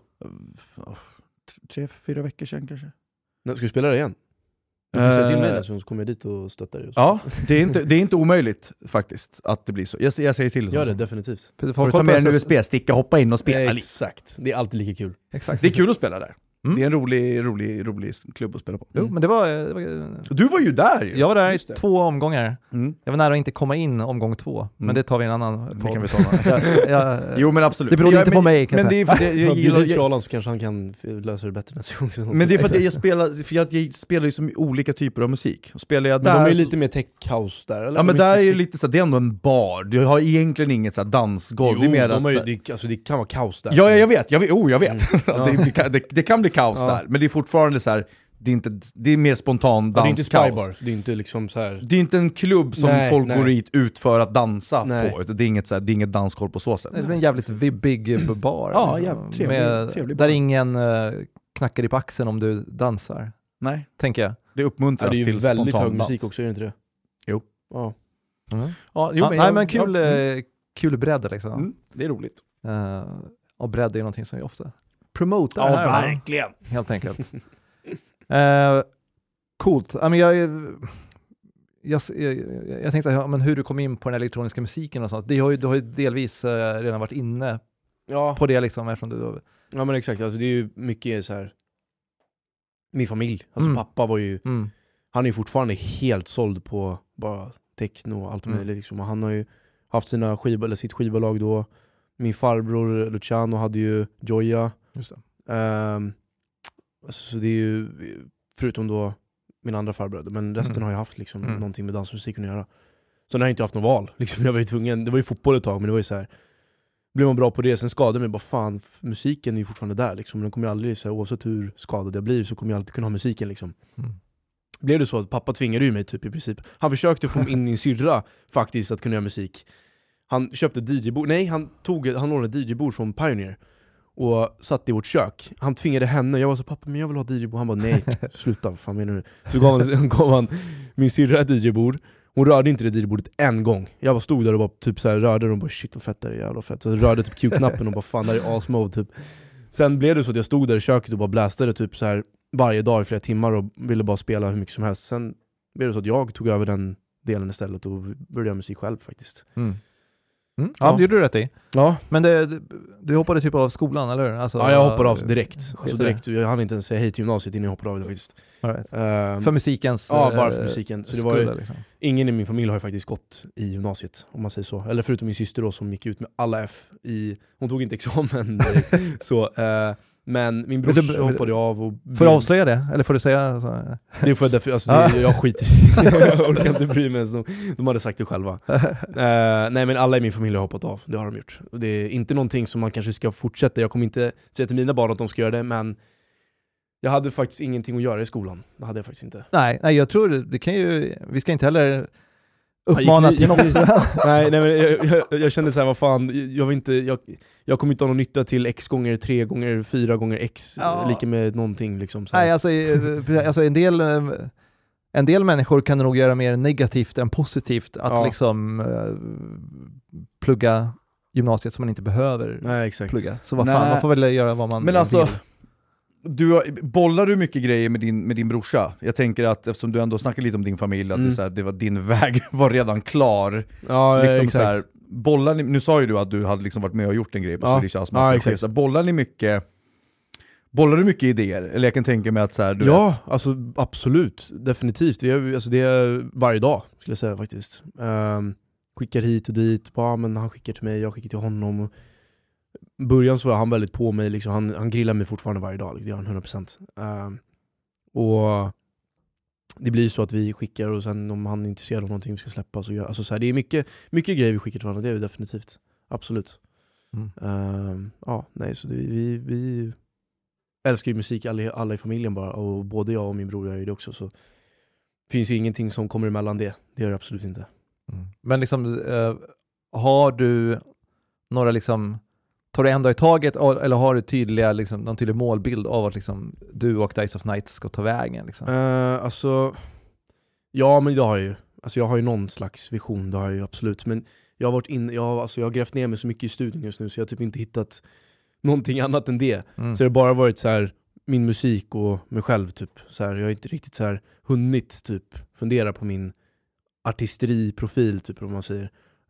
3-4 veckor sedan kanske.
Ska du spela det igen? Du får säga till mig så kommer jag dit och stöttar dig.
Ja, det är inte omöjligt faktiskt att det blir så. Jag säger till.
Gör det, definitivt.
Får ta med en USB-sticka, hoppa in och spela.
Exakt, det är alltid lika kul.
Exakt. Det är kul att spela där. Det är en rolig klubb att spela på.
Jo, men det var...
Du var ju där ju.
Jag var där i 2 omgångar. Jag var nära att inte komma in omgång 2. Men det tar vi en annan podd.
Kan vi ta jo, men absolut.
Det beror inte på mig.
Men det är för det, jag
gillar Charlan, så kanske han kan lösa det bättre nästa gång.
Men det är för att jag spelar ju som olika typer av musik. Och spelar jag
men
där,
de är ju lite mer tech house där. Eller?
Ja, men där är ju lite så, det är ändå en bar. Du har egentligen inget så här dansgolv.
Jo,
det är
mer det kan vara kaos där.
Ja, jag vet. Det kan bli kaos där. Men det är fortfarande så här, det är mer spontan dans.
Det är inte spybar. Det är inte liksom så här.
Det är inte en klubb som folk går ut för att dansa på. Det är inget dansgolv på så sätt.
Det är en jävligt vibbig bar.
Ja, trevlig bar.
Där ingen knackar i på axeln om du dansar.
Nej,
tänker jag.
Det uppmuntras till spontan dans.
Det är ju väldigt hög musik också, är det inte det?
Jo.
Ja.
Men kul bredd liksom.
Det är roligt.
Och bredd är någonting som vi ofta promotar
här. Ja, verkligen.
Helt enkelt. Coolt. Jag tänkte så här, men hur du kom in på den elektroniska musiken och sånt. Du har ju delvis redan varit inne på det liksom, eftersom du...
Ja, men exakt. Alltså, det är ju mycket så här, min familj. Alltså pappa var ju... Han är ju fortfarande helt såld på bara techno och allt möjligt liksom. Och han har ju haft sitt skivbolag då. Min farbror Luciano hade ju Joya.
Just det.
Så det är ju, förutom då min andra farbröder, men resten har jag haft liksom någonting med dansmusiken att göra. Så när jag inte haft något val, liksom, jag var ju tvungen, det var ju fotboll ett tag, men det var ju så här, blev man bra på det, sen skadade mig bara fan, musiken är ju fortfarande där liksom, den kommer ju aldrig, så här, oavsett hur skadad jag blir så kommer jag alltid kunna ha musiken liksom. Blev det så att pappa tvingade ju mig typ i princip. Han försökte få in min syrra faktiskt att kunna göra musik. Han köpte DJ-bord, han lånade DJ-bord från Pioneer och satt i vårt kök. Han tvingade henne, jag var så, pappa men jag vill ha DJ-bord. Han bara nej, sluta, vad fan menar du? Så gav han min syrra ett DJ-bord. Hon rörde inte det DJ-bordet en gång. Jag bara stod där och bara typ så här rörde och bara shit vad fett det är, jävla fett. Så jag rörde typ Q-knappen och bara fan, det är asmode typ. Sen blev det så att jag stod där i köket och bara blästade typ så här varje dag i flera timmar och ville bara spela hur mycket som helst. Sen blev det så att jag tog över den delen istället och började göra musik själv faktiskt.
Ja, det gjorde du rätt i.
Ja.
Men du hoppade typ av skolan, eller hur? Alltså,
ja, jag hoppade av direkt. Alltså direkt. Jag hann inte ens säga hej till gymnasiet innan jag hoppade av det faktiskt.
Right. För musikens...
Ja, bara för musiken. Så det var ju,
liksom.
Ingen i min familj har ju faktiskt gått i gymnasiet, om man säger så. Eller förutom min syster då, som gick ut med alla F i... Hon tog inte examen. Så... Men min bror hoppade av och...
Får du avslöja det? Eller får du säga så?
Det får jag därför, alltså, jag skiter jag orkar inte bry mig, så de hade sagt det själva. Nej, men alla i min familj har hoppat av. Det har de gjort. Det är inte någonting som man kanske ska fortsätta. Jag kommer inte säga till mina barn att de ska göra det, men jag hade faktiskt ingenting att göra i skolan. Det hade jag faktiskt inte.
Nej, jag tror det kan ju... Vi ska inte heller uppmana till något.
Nej, men jag kände så här, vad fan, jag kommer inte ha någon nytta till x gånger 3 gånger 4 gånger x lika med någonting liksom. Så.
Nej, alltså en del människor kan nog göra mer negativt än positivt att liksom plugga gymnasiet som man inte behöver plugga. Så vad fan, man får väl göra vad man
men alltså, bollar du mycket grejer med din brorsa? Jag tänker att eftersom du ändå snackar lite om din familj, att det, så här, det var din väg var redan klar.
Ja,
liksom
exakt.
Så här, bollar ni, nu sa ju du att du hade liksom varit med och gjort en grej på Swedish House Mafia. Så bollar du mycket idéer? Eller jag kan tänka mig att så här, du vet.
Alltså absolut, definitivt. Det är varje dag skulle jag säga faktiskt. Skickar hit och dit, men han skickar till mig, jag skickar till honom. Början så var han väldigt på mig liksom. Han grillar mig fortfarande varje dag, det gör han 100%. Och det blir så att vi skickar, och sen om han är intresserad av någonting vi ska släppa så alltså så här, det är mycket grejer vi skickar till varandra, det är det definitivt. Absolut. Så vi älskar ju musik alla i familjen bara, och både jag och min bror gör ju det också, så finns ju ingenting som kommer emellan det gör det absolut inte.
Men liksom har du några liksom, tar du en dag i taget, eller har du tydliga liksom, någon tydlig målbild av att liksom, du och Dice of Night ska ta vägen liksom?
Ja, men det har jag ju. Alltså jag har ju någon slags vision, det har jag ju absolut, men jag har grävt ner mig så mycket i studion just nu så jag har typ inte hittat någonting annat än det. Så det har bara varit så här min musik och mig själv typ. Så här, jag har inte riktigt så här hunnit typ fundera på min artisteriprofil typ, om man säger.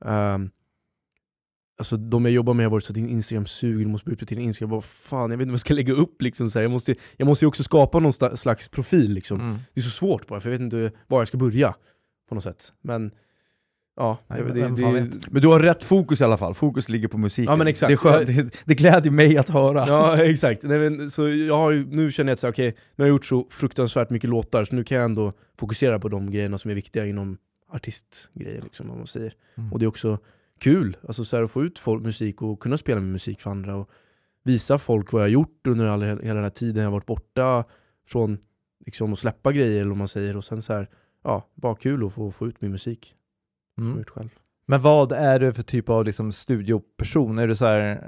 Alltså de jag jobbar med har varit så att din Instagram suger, du måste bli upp till din Instagram, bara fan, jag vet inte vad jag ska lägga upp liksom så här. Jag måste ju också skapa någon slags profil liksom. Det är så svårt bara, för jag vet inte var jag ska börja på något sätt. Men ja,
men du har rätt fokus i alla fall. Fokus ligger på musiken.
Ja, men exakt.
Det är skönt. Det glädjer mig att höra.
Ja, exakt. Nej, men, så jag har ju, nu känner jag att så, okej, nu har jag gjort så fruktansvärt mycket låtar, så nu kan jag ändå fokusera på de grejerna som är viktiga inom artistgrejer liksom, om man säger. Och det är också kul, alltså så här, att få ut musik och kunna spela med musik för andra och visa folk vad jag har gjort under hela den här tiden jag har varit borta från liksom, att släppa grejer, eller om man säger, och sen så här, ja, bara kul att få ut min musik. Själv.
Men vad är du för typ av liksom, studioperson? Är du så här,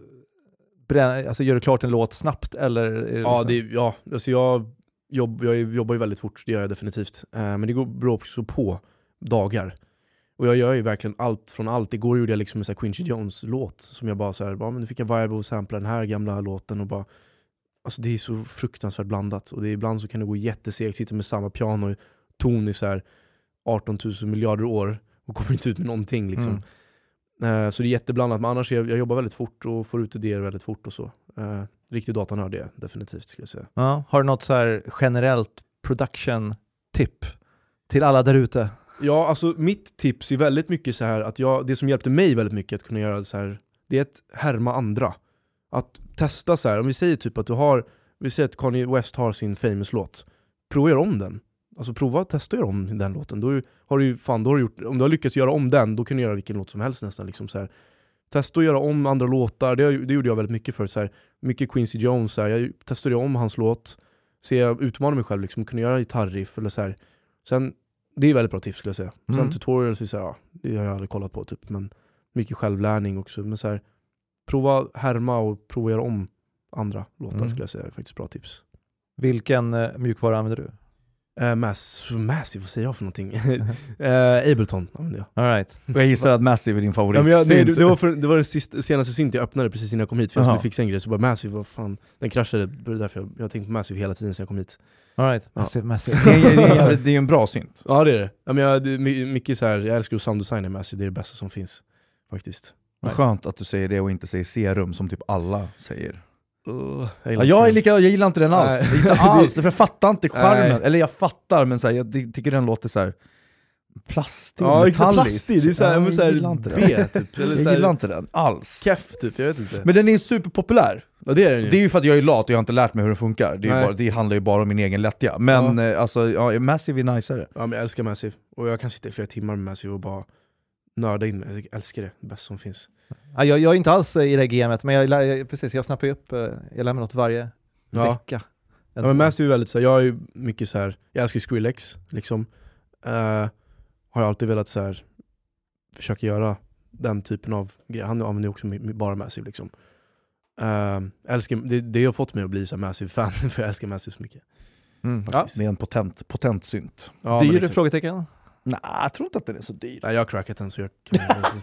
alltså gör du klart en låt snabbt, eller är det
alltså jag jobbar ju väldigt fort, det gör jag definitivt. Men det beror också på dagar. Och jag gör ju verkligen allt från allt. Igår gjorde jag liksom en så här Quincy Jones-låt som jag bara så här, men nu fick jag vibe och sampla den här gamla låten och bara, alltså det är så fruktansvärt blandat. Och ibland så kan det gå jättesegt, sitta med samma piano ton i så här 18 000 miljarder år och kommer inte ut med någonting liksom. Så det är jätteblandat, men annars jag jobbar väldigt fort och får ut idéer väldigt fort och så. Riktigt datanörd det definitivt, skulle jag säga.
Ja, har du något så här generellt production-tipp till alla där ute?
Ja, alltså mitt tips är väldigt mycket så här att det som hjälpte mig väldigt mycket att kunna göra så här, det är att härma andra. Att testa så här, om vi säger typ att vi säger att Kanye West har sin famous låt. Prova göra om den. Alltså prova att testa göra om den låten. Då har du gjort, om du har lyckats göra om den, då kan du göra vilken låt som helst nästan liksom så här. Testa att göra om andra låtar. Det gjorde jag väldigt mycket för så här, mycket Quincy Jones så här. Jag testade om hans låt. Utmana mig själv liksom, kunna göra gitarriff eller så här. Sen det är väldigt bra tips, skulle jag säga. Sen tutorials är så här, det har jag aldrig kollat på typ, men mycket självlärning också. Men så här, prova härma och prova göra om andra låtar, skulle jag säga, är faktiskt bra tips.
Vilken mjukvara använder du?
Massive, vad säger jag för någonting? Ableton använder jag.
All right.
Och jag gissar att Massive är din favorit.
Ja, det var det senaste synt jag öppnade precis innan jag kom hit, för jag skulle fixa en grej, så bara Massive, vad fan, den kraschade. Det är därför jag har tänkt på Massive hela tiden sedan jag kom hit.
All right. Massive.
Det är en bra synt.
Ja, det är det. Ja, men det är mycket så här, jag älskar att sounddesigna Massive, det är det bästa som finns faktiskt.
Skönt att du säger det och inte säger serum som typ alla säger.
Jag
gillar inte den alls. Inte alls, för jag fattar inte charmen. Eller jag fattar, men så här, jag tycker den låter så här plastig, metallisk.
Det är så här,
jag gillar inte den.
Typ. Eller
jag gillar inte den alls.
Keff typ, jag vet inte.
Men den är superpopulär.
Ja, det är den ju.
Det är ju för att jag är lat och jag har inte lärt mig hur den funkar. Det handlar ju bara om min egen lättja. Men alltså, Massive är najsare.
Ja, men jag älskar Massive. Och jag kan sitta i flera timmar med Massive och bara nörda in mig. Jag älskar det bäst som finns.
Ja, jag är inte alls i det gamet, men jag snappar ju upp, jag lämnar något varje vecka.
Ja, men Massive är väldigt så här, jag är ju mycket så här, jag älskar Skrillex liksom. Har jag alltid velat så här försöka göra den typen av grejer. Han använder också bara Massive liksom. Älskar, det har fått mig att bli så Massive-fan, för jag älskar Massive så mycket.
Det är en potent synt.
Ja, dyr frågetecken?
Nej, jag tror inte att den är så dyr.
Nej, jag har crackat den så jag kan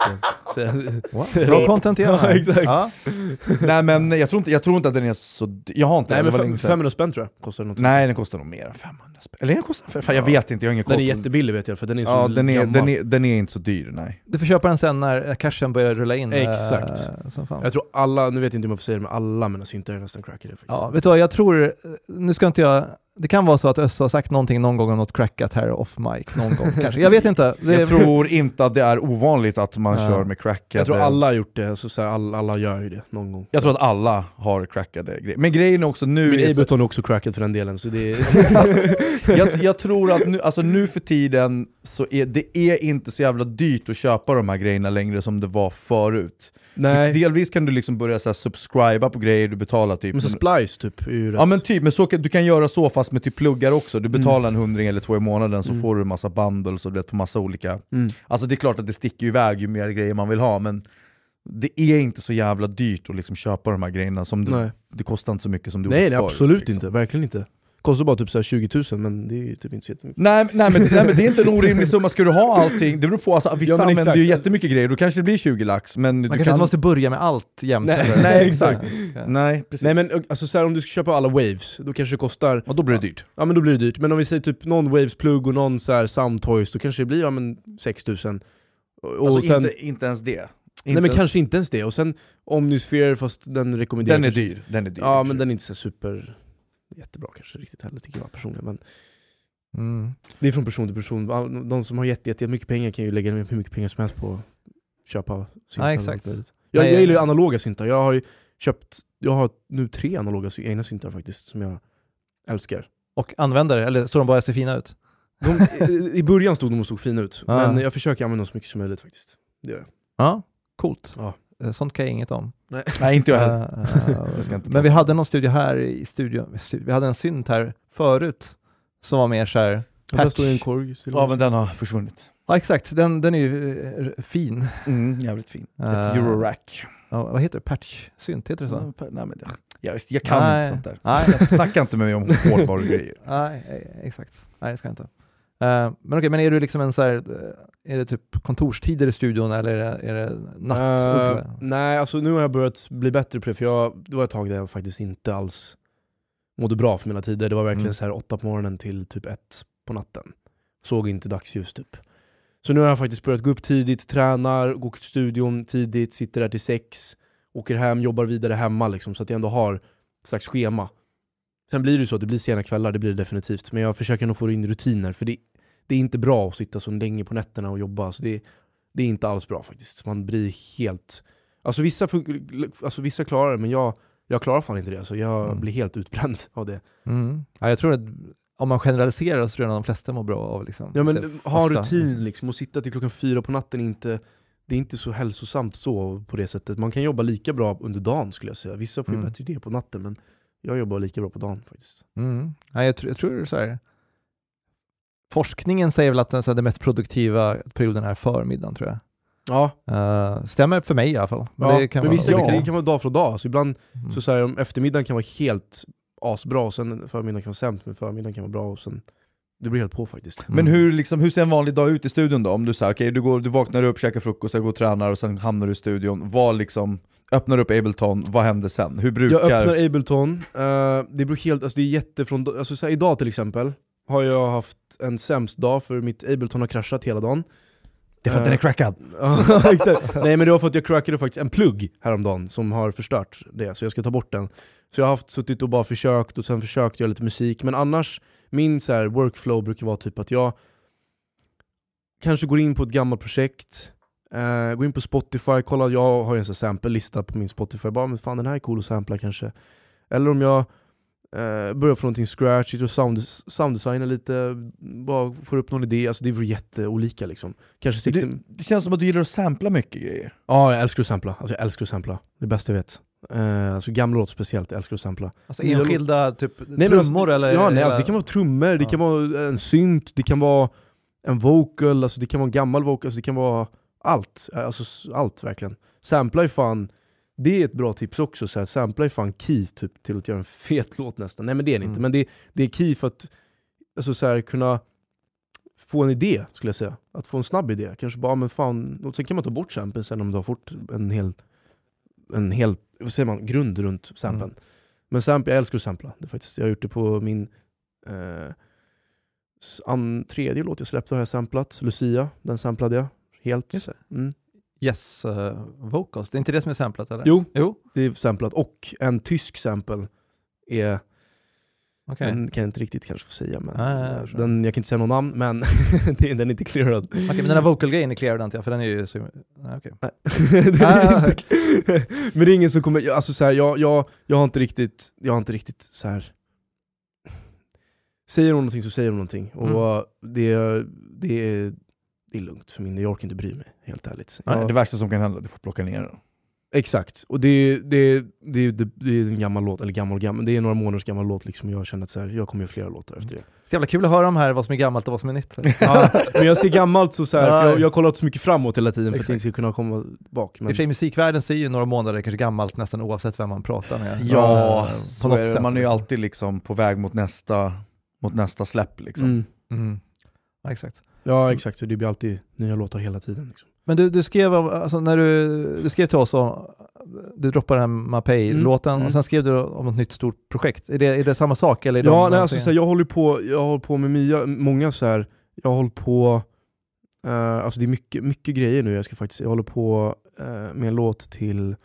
Bra content igen.
Ja, exakt.
Ja. Nej, men jag tror inte att den är så dyr. Jag har inte.
Nej,
det
men 500 spänn tror jag kostar något.
Nej, den kostar nog mer än 500 spänn. Eller den kostar... Fan, jag vet inte, jag har ingen koll.
Den är jättebillig vet jag, för den är så
gammal. Den är inte så dyr, nej.
Du får köpa den sen när cashen börjar rulla in.
Exakt.
Som fan.
Jag tror alla, nu vet jag inte om jag får säga det, men alla mina syntar är nästan crackade faktiskt.
Ja, vet du vad, jag tror, nu ska inte jag, det kan vara så att Össa har sagt någonting någon gång om något crackat här off mic, någon gång kanske. Jag vet inte.
Jag tror inte att det är ovanligt att man kör med crackade.
Jag tror alla har gjort det, så alla gör ju det någon gång.
Jag tror att alla har crackade grejer. Men grejen är också nu...
Min Ableton är också crackad för den delen, så det är...
jag tror att nu för tiden så är det inte så jävla dyrt att köpa de här grejerna längre som det var förut.
Nej.
Delvis kan du liksom börja så här subscriba på grejer du betalar typ.
Men så Splice typ är ju rätt.
Ja men typ, men så du kan göra så fast med typ pluggar också. Du betalar 100 eller 2 i månaden så får du en massa bundles och du vet på massa olika. Alltså det är klart att det sticker iväg ju mer grejer man vill ha, men det är inte så jävla dyrt att liksom köpa de här grejerna som det kostar inte så mycket som du
Nej,
förut,
absolut
liksom.
Inte, verkligen inte. Kostar bara typ så här 20 000, men det är ju typ inte så jättemycket.
Nej, men det är inte en orimlig summa. Ska du ha allting? Det beror på, alltså, vissa använder ju jättemycket grejer. Då kanske det blir 20 lax. Men
man kanske inte måste börja med allt jämt.
Nej, exakt. Nej, precis.
Nej, men alltså, så här, om du ska köpa alla waves, då kanske det kostar...
Och då blir det dyrt.
Ja, men då blir det dyrt. Men om vi säger typ någon waves-plugg och någon så här Soundtoys, då kanske det blir 6 000. Och
alltså
sen...
inte ens det.
Nej, men kanske inte ens det. Och sen Omnisphere, fast den rekommenderar...
Den är dyr.
Ja, men den är inte så super... jättebra kanske riktigt heller, tycker jag personligen, men det är från person till person. De som har jättemycket pengar kan ju lägga ner hur mycket pengar som helst på att köpa syntar.
Ja, exakt.
Jag gillar ju analoga syntar. Jag har nu 3 analoga egna syntar faktiskt som jag älskar.
Och använder det, eller står de bara så fina ut?
I början stod de och såg fina ut, men jag försöker använda dem så mycket som möjligt faktiskt. Det gör jag.
Ja, coolt.
Ja.
Sånt kan jag inget om.
Nej, inte jag heller. Jag ska inte
men vi hade någon studio här i studion. Vi hade en synt här förut som var mer så här
där står en korg.
Ja, men den har försvunnit.
Ja, exakt. Den är ju fin.
Jävligt fin. Ett Eurorack.
Ja, vad heter det? Patch-synt, heter det så?
Nej, men jag kan inte sånt där. Jag snackar inte med mig om hårdvarugrejer.
Nej, exakt. Nej, det ska jag inte. Men okej, men är du liksom en så här, är det typ kontorstider i studion eller är det natt?
Nej, alltså nu har jag börjat bli bättre på det, för det var ett tag där jag faktiskt inte alls mådde bra för mina tider. Det var verkligen så här 8 på morgonen till typ 1 på natten. Såg inte dagsljus typ. Så nu har jag faktiskt börjat gå upp tidigt, tränar, går till studion tidigt, sitter där till 6, åker hem, jobbar vidare hemma liksom, så att jag ändå har ett slags schema. Sen blir det så att det blir sena kvällar, det blir det definitivt. Men jag försöker nog få in rutiner, för det är inte bra att sitta så länge på nätterna och jobba. Så det är inte alls bra faktiskt. Man blir helt... Alltså vissa klarar det, men jag klarar fan inte det. Så jag blir helt utbränd av det.
Ja, jag tror att om man generaliserar så tror jag att de flesta mår bra av liksom.
Ja, men ha rutin liksom, och sitta till 4 på natten det är inte så hälsosamt så på det sättet. Man kan jobba lika bra under dagen skulle jag säga. Vissa får ju bättre idé på natten, men jag jobbar lika bra på dagen faktiskt.
Ja, jag tror det är så här. Forskningen säger väl att den mest produktiva perioden är förmiddagen, tror jag.
Ja.
Stämmer för mig i alla fall.
Men det kan vara dag från dag. Så ibland så här, om eftermiddagen kan vara helt asbra och sen förmiddagen kan vara sämst, men förmiddagen kan vara bra och sen det blir helt på faktiskt.
Men hur ser en vanlig dag ut i studion då? Om du säger du vaknar upp, käkar frukost, går och tränar och sen hamnar du i studion. Öppnar upp Ableton, vad händer sen? Hur brukar...
Jag öppnar Ableton, det beror helt, alltså det är jättefrån, alltså så här, idag till exempel har jag haft en sämst dag för mitt Ableton har kraschat hela dagen.
Det är för att den är crackad.
Exakt. Nej, men det var för att jag crackade faktiskt en plugg häromdagen som har förstört det, så jag ska ta bort den. Så jag har suttit och bara försökt och sen försökt göra lite musik, men annars min så här workflow brukar vara typ att jag kanske går in på ett gammalt projekt, går in på Spotify, kollar, jag har en sån sample-lista på min Spotify, bara men fan den här är cool att sampla kanske. Eller om jag börjar från någonting scratch och sounddesigna lite, bara får upp någon idé, alltså det är jätteolika liksom. Kanske
det känns som att du gillar att sampla mycket grejer.
Ja, jag älskar att sampla. Alltså jag älskar att sampla. Det bästa jag vet. Alltså gamla låt speciellt, jag älskar att sampla.
Alltså enskilda typ trummor eller?
Ja, nej, alltså det kan vara trummor, det kan vara en synt, det kan vara en vocal, alltså det kan vara en gammal vocal, alltså det kan vara allt. Alltså allt verkligen. Sampla är fan, det är ett bra tips också, så här, sampla är fan key typ till att göra en fet låt nästan. Nej, men det är det inte, men det är key för att alltså så här, kunna få en idé, skulle jag säga. Att få en snabb idé. Kanske bara, men fan, och sen kan man ta bort samplen sen om du har fått en hel vad säger man, grund runt samplen. Men jag älskar att sampla. Det är faktiskt, jag har gjort det på min tredje låt jag släppte har jag samplat. Lucia, den samplade jag helt.
Just det. Yes vocals, det är inte det som är samplat eller?
Jo, det är samplat. Och en tysk sample är den kan jag inte riktigt kanske få säga, men jag kan inte säga någon namn, men den är inte clearad.
Okej, men den här vocal-grejen är clearad inte, för den är ju
men det är ingen som kommer, alltså så här, jag har inte riktigt så här. Säger hon någonting så säger hon någonting, och det är lugnt för min, jag orkar inte bry mig, helt ärligt.
Det värsta som kan hända, du får plocka ner den.
Exakt, och det är en gammal låt, eller gammal, det är några månaders gammal låt liksom. Jag känner att så här, jag kommer göra flera låtar efter det.
Det är jävla kul att höra om här, vad som är gammalt och vad som är nytt.
Ja, men jag ser gammalt så här, för jag har kollat så mycket framåt hela tiden för att det ska kunna komma bak. Men...
I och för sig, musikvärlden ser ju några månader kanske gammalt nästan oavsett vem man pratar med.
Ja, på något sätt. Man är ju alltid liksom på väg mot nästa släpp liksom.
Ja, exakt.
Ja, exakt, så det blir alltid nya låtar hela tiden liksom.
Men du skrev, alltså när du skrev till oss om, du droppade den här Mapei-låten och sen skrev du om ett nytt stort projekt. Är det samma sak? Eller är
nej, alltså, så här, jag håller på med många så här, jag håller på, alltså det är mycket grejer nu. Jag håller på med en låt till,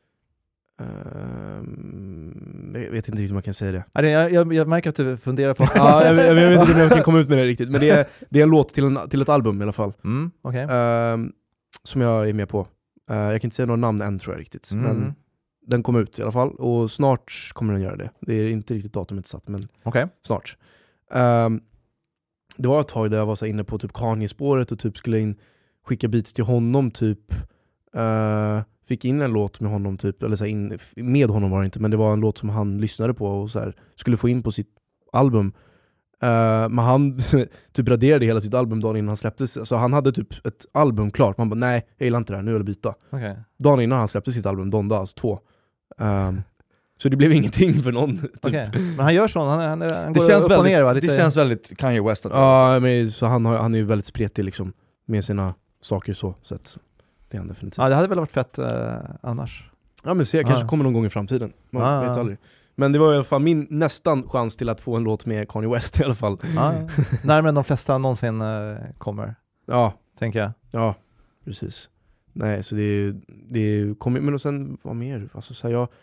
jag vet inte riktigt om man kan säga det.
Jag märker att du funderar på.
Ja, jag vet inte om jag kan komma ut med det riktigt, men det är en låt till ett album i alla fall.
Okay.
Som jag är med på. Jag kan inte säga några namn än, tror jag riktigt. Men den kommer ut i alla fall. Och snart kommer den göra det. Det är inte riktigt datumet satt, men snart. Det var ett tag där jag var så inne på typ Kanye-spåret och typ skulle skicka beats till honom typ. Fick in en låt med honom typ, eller så här med honom var det inte, men det var en låt som han lyssnade på och så här, skulle få in på sitt album. Men han typ raderade hela sitt album dagen innan han släpptes. Så han hade typ ett album klart. Man bara, nej, jag gillar inte det här, nu vill jag byta. Dagen innan han släppte sitt album, Donda, alltså 2. Så det blev ingenting för någon. Typ.
Men han gör sånt, han går upp och ner, va?
Det känns väldigt Kanye West.
Ja, men så han är ju väldigt spretig liksom, med sina saker så att det är definitivt.
Ja, det hade väl varit fett annars.
Ja, men kanske kommer någon gång i framtiden. Man vet aldrig. Men det var i alla fall min nästan chans till att få en låt med Kanye West i alla fall.
Närmare de flesta någonsin kommer.
Ja.
Tänker jag.
Ja, precis. Nej, så det kommer, men och sen vad mer? Alltså så här,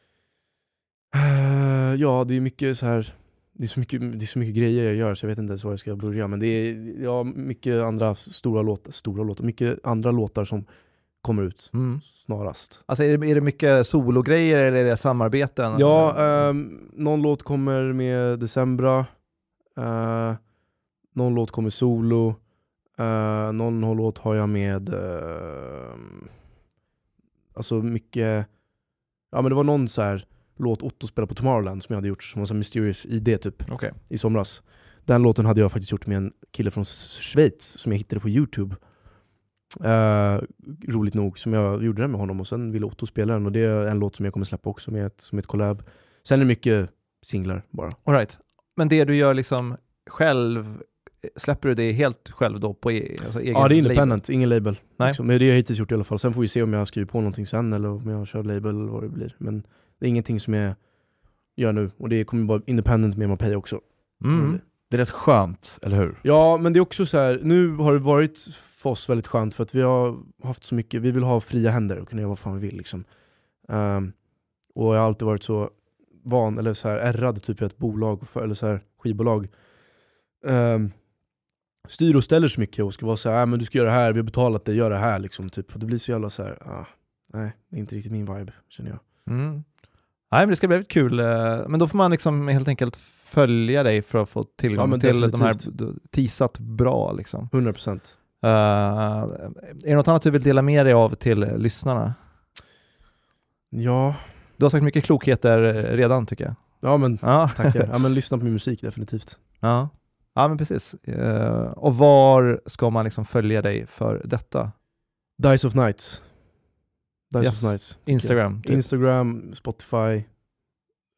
det är mycket så här, det är så mycket grejer jag gör så jag vet inte ens var jag ska börja, men det är mycket andra stora låtar, mycket andra låtar som kommer ut snarast.
Alltså är det mycket sologrejer eller är det samarbeten?
Ja, någon låt kommer med Decembra, någon låt kommer solo, någon låt har jag med alltså mycket, ja men det var någon så här låt Otto spelar på Tomorrowland som jag hade gjort som var så Mysterious ID typ i somras. Den låten hade jag faktiskt gjort med en kille från Schweiz som jag hittade på YouTube. Roligt nog, som jag gjorde den med honom och sen ville Otto spela den och det är en låt som jag kommer släppa också som ett collab. Sen är det mycket singlar bara.
All right. Men det du gör liksom själv, släpper du det helt själv då på alltså egen?
Ja, det är independent, ingen label.
Nej.
Liksom. Men det har jag hittills gjort i alla fall. Sen får vi se om jag skriver på någonting sen eller om jag kör label eller vad det blir. Men det är ingenting som jag gör nu och det kommer bara independent med Mapei också.
Det är rätt skönt, eller hur?
Ja, men det är också så här, nu har det varit för oss väldigt skönt för att vi har haft så mycket, vi vill ha fria händer och kunna göra vad fan vi vill liksom. Och jag har alltid varit så van, eller så här ärrad typ i ett bolag eller så här skivbolag styr och ställer så mycket och ska vara så här, men du ska göra det här, vi har betalat dig, gör det här liksom typ. Och det blir så jävla så här, nej, det är inte riktigt min vibe, känner jag.
Nej, men det ska bli kul. Men då får man liksom helt enkelt följa dig för att få tillgång till de här teasat bra liksom.
100%.
Är det något annat du vill dela med dig av till lyssnarna?
Ja.
Du har sagt mycket klokheter redan tycker jag.
Ja, men tackar. Ja, men lyssna på min musik definitivt.
Ja, men precis. Och var ska man liksom följa dig för detta?
Dice of Nights. Of Nights.
Instagram.
Typ. Instagram, Spotify,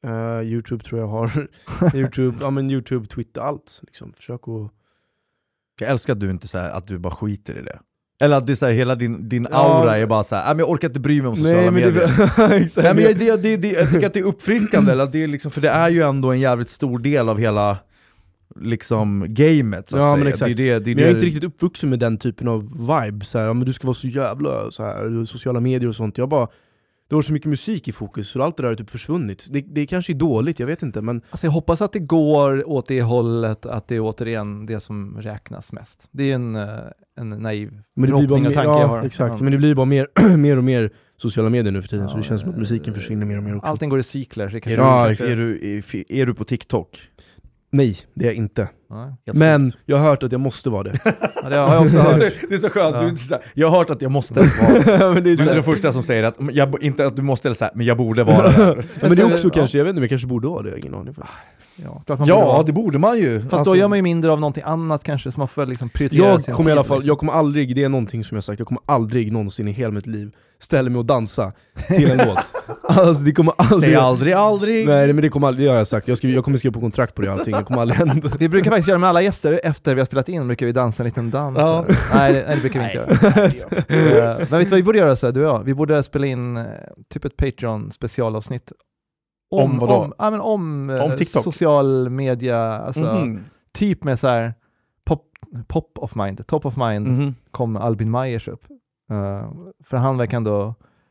YouTube tror jag har. YouTube, Twitter, allt. Liksom. Försök att
Jag älskar att du inte så här, att du bara skiter i det. Eller att det är så här, hela din aura är bara så här, men jag orkar inte bry mig om sociala medier.
Exakt.
Nej, men jag tycker att det är uppfriskande, eller det är liksom, för det är ju ändå en jävligt stor del av hela liksom gamet, så att säga.
Men exakt.
Det är
men jag är inte riktigt uppvuxen med den typen av vibe så här, men du ska vara så jävla så här, sociala medier och sånt. Det var så mycket musik i fokus, så allt det där är typ försvunnit. Det kanske är dåligt, jag vet inte, men
alltså jag hoppas att det går åt det hållet, att det är återigen det som räknas mest. Det är en naiv förhoppning och tanke jag har.
Exakt, men det blir bara mer och mer sociala medier nu för tiden, så det känns som att musiken försvinner mer och mer också.
Allting går i cykler. Så
Är du på TikTok?
Nej, det är jag inte.
Nej,
men jag har hört att jag måste vara det.
Ja, det har jag också hört.
Det är så skönt, du är inte så här, jag har hört att jag måste vara men det är det första som säger att inte att du måste, eller så här, men jag borde vara där.
Men det är också kanske, jag vet inte, men jag kanske borde vara det, ingen aning.
Det borde man ju.
Fast alltså, då gör man ju mindre av någonting annat kanske, som man får liksom prioritera.
Jag kommer aldrig, det är någonting som jag sagt, jag kommer aldrig någonsin i hela mitt liv ställa mig och dansa till en låt. Alltså det kommer aldrig.
Säg aldrig.
Nej, men det kommer aldrig, det har jag sagt. Jag kommer skriva på kontrakt på det, allting. Jag kommer aldrig hända.
Vi brukar faktiskt göra med alla gäster, efter vi har spelat in brukar vi dansa en liten dans. Ja. Nej, det brukar vi inte göra. Men vet du vad vi borde göra, så här, du och jag? Vi borde spela in typ ett Patreon specialavsnitt
om vadå?
Om
TikTok.
Social media, alltså typ med så här top of mind kom Albin Meyers upp. För han verkar ändå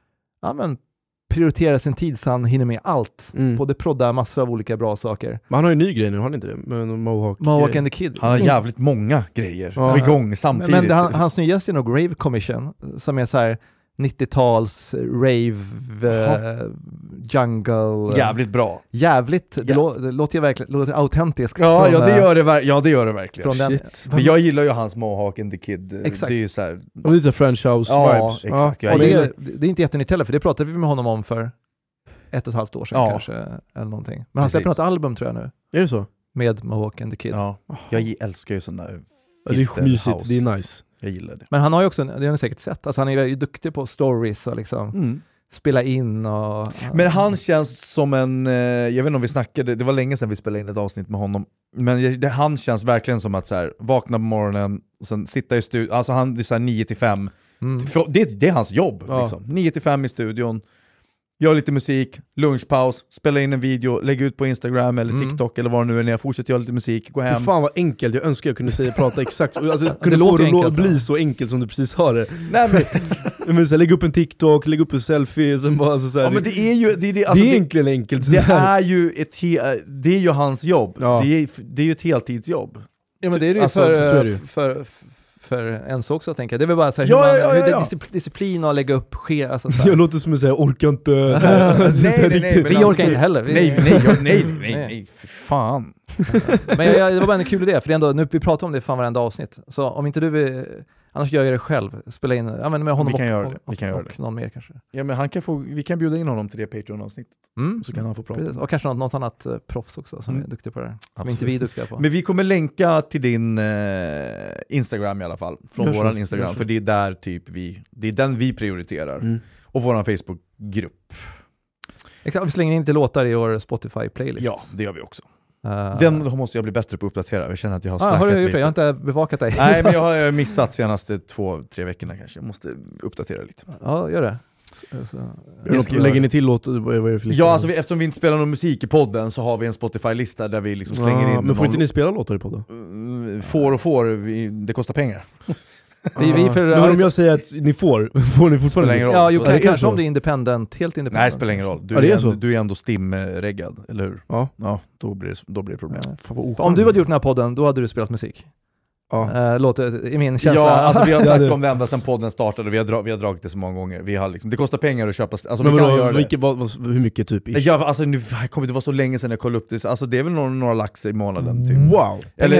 prioritera sin tid så han hinner med allt. Både prodda massor av olika bra saker.
Men han har ju en ny grej nu, har han inte det? Med
Mohawk and the Kid.
Han har jävligt många grejer igång samtidigt.
Men hans nyaste är nog Rave Commission, som är så här 90-tals rave jungle.
Jävligt bra.
Det låter ju verkligen autentiskt.
Ja, det gör det verkligen.
Men
jag gillar ju hans Mohawk and the Kid.
Exakt.
Det är ju så här,
och lite French House vibes.
Exakt.
Och det är inte jättenytt heller, för det pratade vi med honom om för 1,5 år sedan kanske, eller någonting. Men han släpper något album tror jag nu.
Är det så?
Med Mohawk and the Kid.
Ja. Jag älskar ju sådana där.
Det är mysigt, det är nice.
Jag gillar det.
Men han har ju också, det har ni säkert sett, alltså han är ju duktig på stories och liksom spela in och...
Men han känns som en, jag vet inte om vi snackade, det var länge sedan vi spelade in ett avsnitt med honom, men han känns verkligen som att så här, vakna på morgonen och sen sitta i studion, alltså han, det är så här 9-5, det är hans jobb liksom. 9-5 i studion, gör lite musik, lunchpaus, spela in en video, lägga ut på Instagram eller TikTok eller vad det nu är, när jag fortsätter göra lite musik, gå hem.
Fan vad enkelt, jag önskar jag kunde prata exakt. Alltså, jag kunde få det att bli så enkelt som du precis sa det.
Nej,
men så lägga upp en TikTok, lägga upp en selfie, sen bara så här.
Ja, men det är ju
det är egentligen enkelt.
Det är ju hans jobb. Ja. Det är ju ett heltidsjobb.
Ja, men det är det ju för ens också, tänker jag. Det är väl bara så här, hur det disciplin att lägga upp sker. Alltså,
jag låter som att säga, orkar inte.
Nej, vi orkar inte heller.
Nej, fan.
Men det var bara en kul idé, för det är ändå, nu vi pratar om det fan varenda avsnitt. Så om inte du vill, annars gör jag det själv. Spela in, med honom
vi kan göra det.
Någon mer kanske.
Ja, men vi kan bjuda in honom till det Patreon-avsnittet. Så kan han få prata.
Precis. Och kanske något annat proffs också som är duktig på det här. Som inte vi är duktiga på.
Men vi kommer länka till din Instagram i alla fall. Från våran Instagram. För det är där typ det är den vi prioriterar. Och våran Facebook-grupp.
Exakt, vi slänger inte låtar i vår Spotify-playlist.
Ja, det gör vi också. Den måste jag bli bättre på att uppdatera. Jag känner att jag har snackat
har du gjort
lite.
Jag har inte bevakat dig.
Nej, men jag har missat senaste 2-3 veckorna kanske. Jag måste uppdatera lite.
Ja, gör det.
Lägger ni till låt? Vad är det för lista?
Ja, alltså eftersom vi inte spelar någon musik i podden så har vi en Spotify-lista där vi liksom slänger in.
Men får inte ni spela låtar i podden?
Det kostar pengar.
Om jag säger att ni får ni fortfarande?
Ja, kanske om det är independent, helt independent.
Nej, spelar ingen roll. Du är ändå Stim-reggad, eller hur? Ja, då blir det problem.
Om du hade gjort den här podden, då hade du spelat musik.
Ja.
Låter i min känsla.
Ja, alltså vi har snackat om det ända sedan podden startade. Vi har dragit det så många gånger. Vi har liksom, det kostar pengar att köpa. Alltså,
men hur mycket typ?
Ja, alltså nu kommer det vara så länge sedan jag kollade upp det. Alltså det är väl några lax i månaden typ.
Wow.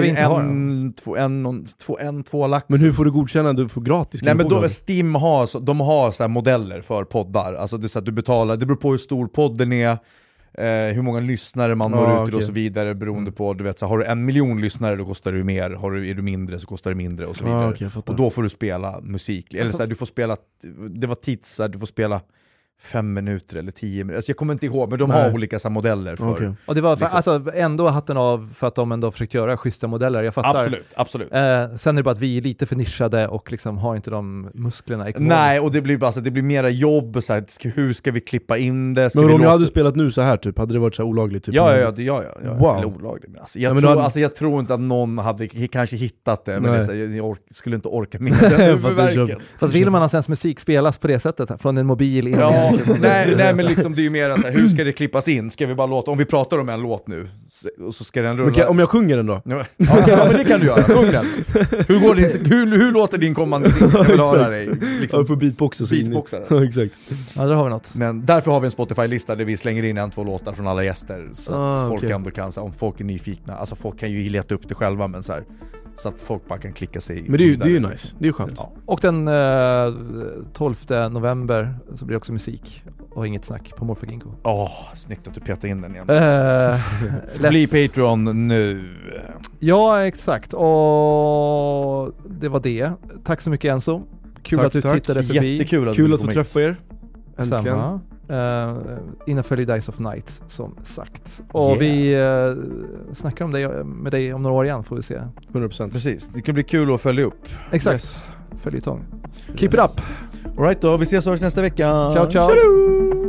Eller två lax.
Men hur får du godkänna att du får gratis?
Nej, men då Stim har så här modeller för poddar. Alltså det är så att du betalar, det beror på hur stor podden är. Hur många lyssnare man når ut till och så vidare, beroende på, du vet, så har du 1 miljon lyssnare då kostar det mer, är du mindre så kostar det mindre och så vidare. Och då får du spela musik, eller så här, du får spela, det var tids, du får spela 5 minuter eller 10 minuter. Alltså jag kommer inte ihåg, men de har olika så modeller för.
Okay.
Och det var alltså ändå hatten av för att de ändå försökt göra schyssta modeller. Jag fattar.
Absolut.
Sen är det bara att vi är lite för nischade och liksom har inte de musklerna ekonomiskt.
Nej, och det blir mera jobb så här, hur ska vi klippa in det?
Men om jag hade spelat nu så här typ, hade det varit så här olagligt typ?
Ja.
Wow.
Eller olagligt. Alltså, jag tror inte att någon hade kanske hittat det, men det är så här, jag skulle inte orka med det huvudverken.
Fast vill man att ens musik spelas på det sättet från en mobil in?
Nej, men liksom det är ju mer så här, hur ska det klippas in? Ska vi bara låta, om vi pratar om en låt nu och så ska den rulla.
Men om jag sjunger den då?
Ja, men det kan du göra. Sjung den. Hur låter din kommande singel? Jag vill höra dig. Liksom.
Ja, för beatboxare. Ja, exakt.
Ja, där har vi något.
Men därför har vi en Spotify-lista där vi slänger in 1-2 låtar från alla gäster så att folk ändå kan, om folk är nyfikna, alltså folk kan ju leta upp det själva, men så här, så att folk bara kan klicka sig.
Men det är ju nice, det är ju skönt.
Ja. Och den 12 november så blir det också musik och inget snack på Morpha Ginkgo.
Snyggt att du petar in den igen. Bli Patreon nu.
Ja, exakt. Och det var det. Tack så mycket, Enzo. Kul att du tittade förbi.
Jättekul
att få träffa er.
Samma. Innanfölj Dice of Night, som sagt. Och vi snackar om det med dig om några år igen, får vi se.
100%.
Precis, det kan bli kul att följa upp.
Exakt. Yes. Följ tång. Keep it up.
All right då, vi ses och hörs nästa vecka.
Ciao.
Tjaloo!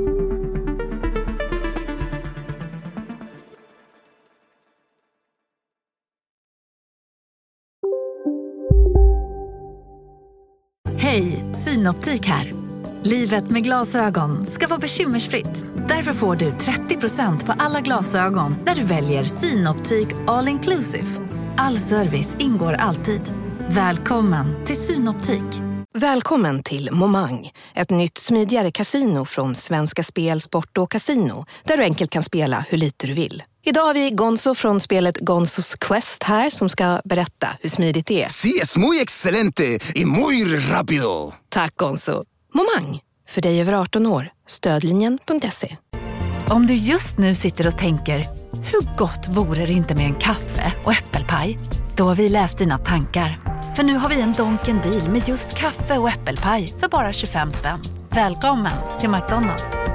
Hej, Synoptik här. Livet med glasögon ska vara bekymmersfritt. Därför får du 30% på alla glasögon när du väljer Synoptik All Inclusive. All service ingår alltid. Välkommen till Synoptik.
Välkommen till Momang, ett nytt smidigare kasino från Svenska Spel, Sport och Casino, där du enkelt kan spela hur lite du vill. Idag har vi Gonzo från spelet Gonzos Quest här som ska berätta hur smidigt det är.
Sí, es muy excelente y muy rápido.
Tack Gonzo. Momang, för dig över 18 år. Stödlinjen.se.
Om du just nu sitter och tänker, hur gott vore det inte med en kaffe och äppelpaj? Då har vi läst dina tankar. För nu har vi en Donken deal med just kaffe och äppelpaj för bara 25 spänn. Välkommen till McDonald's.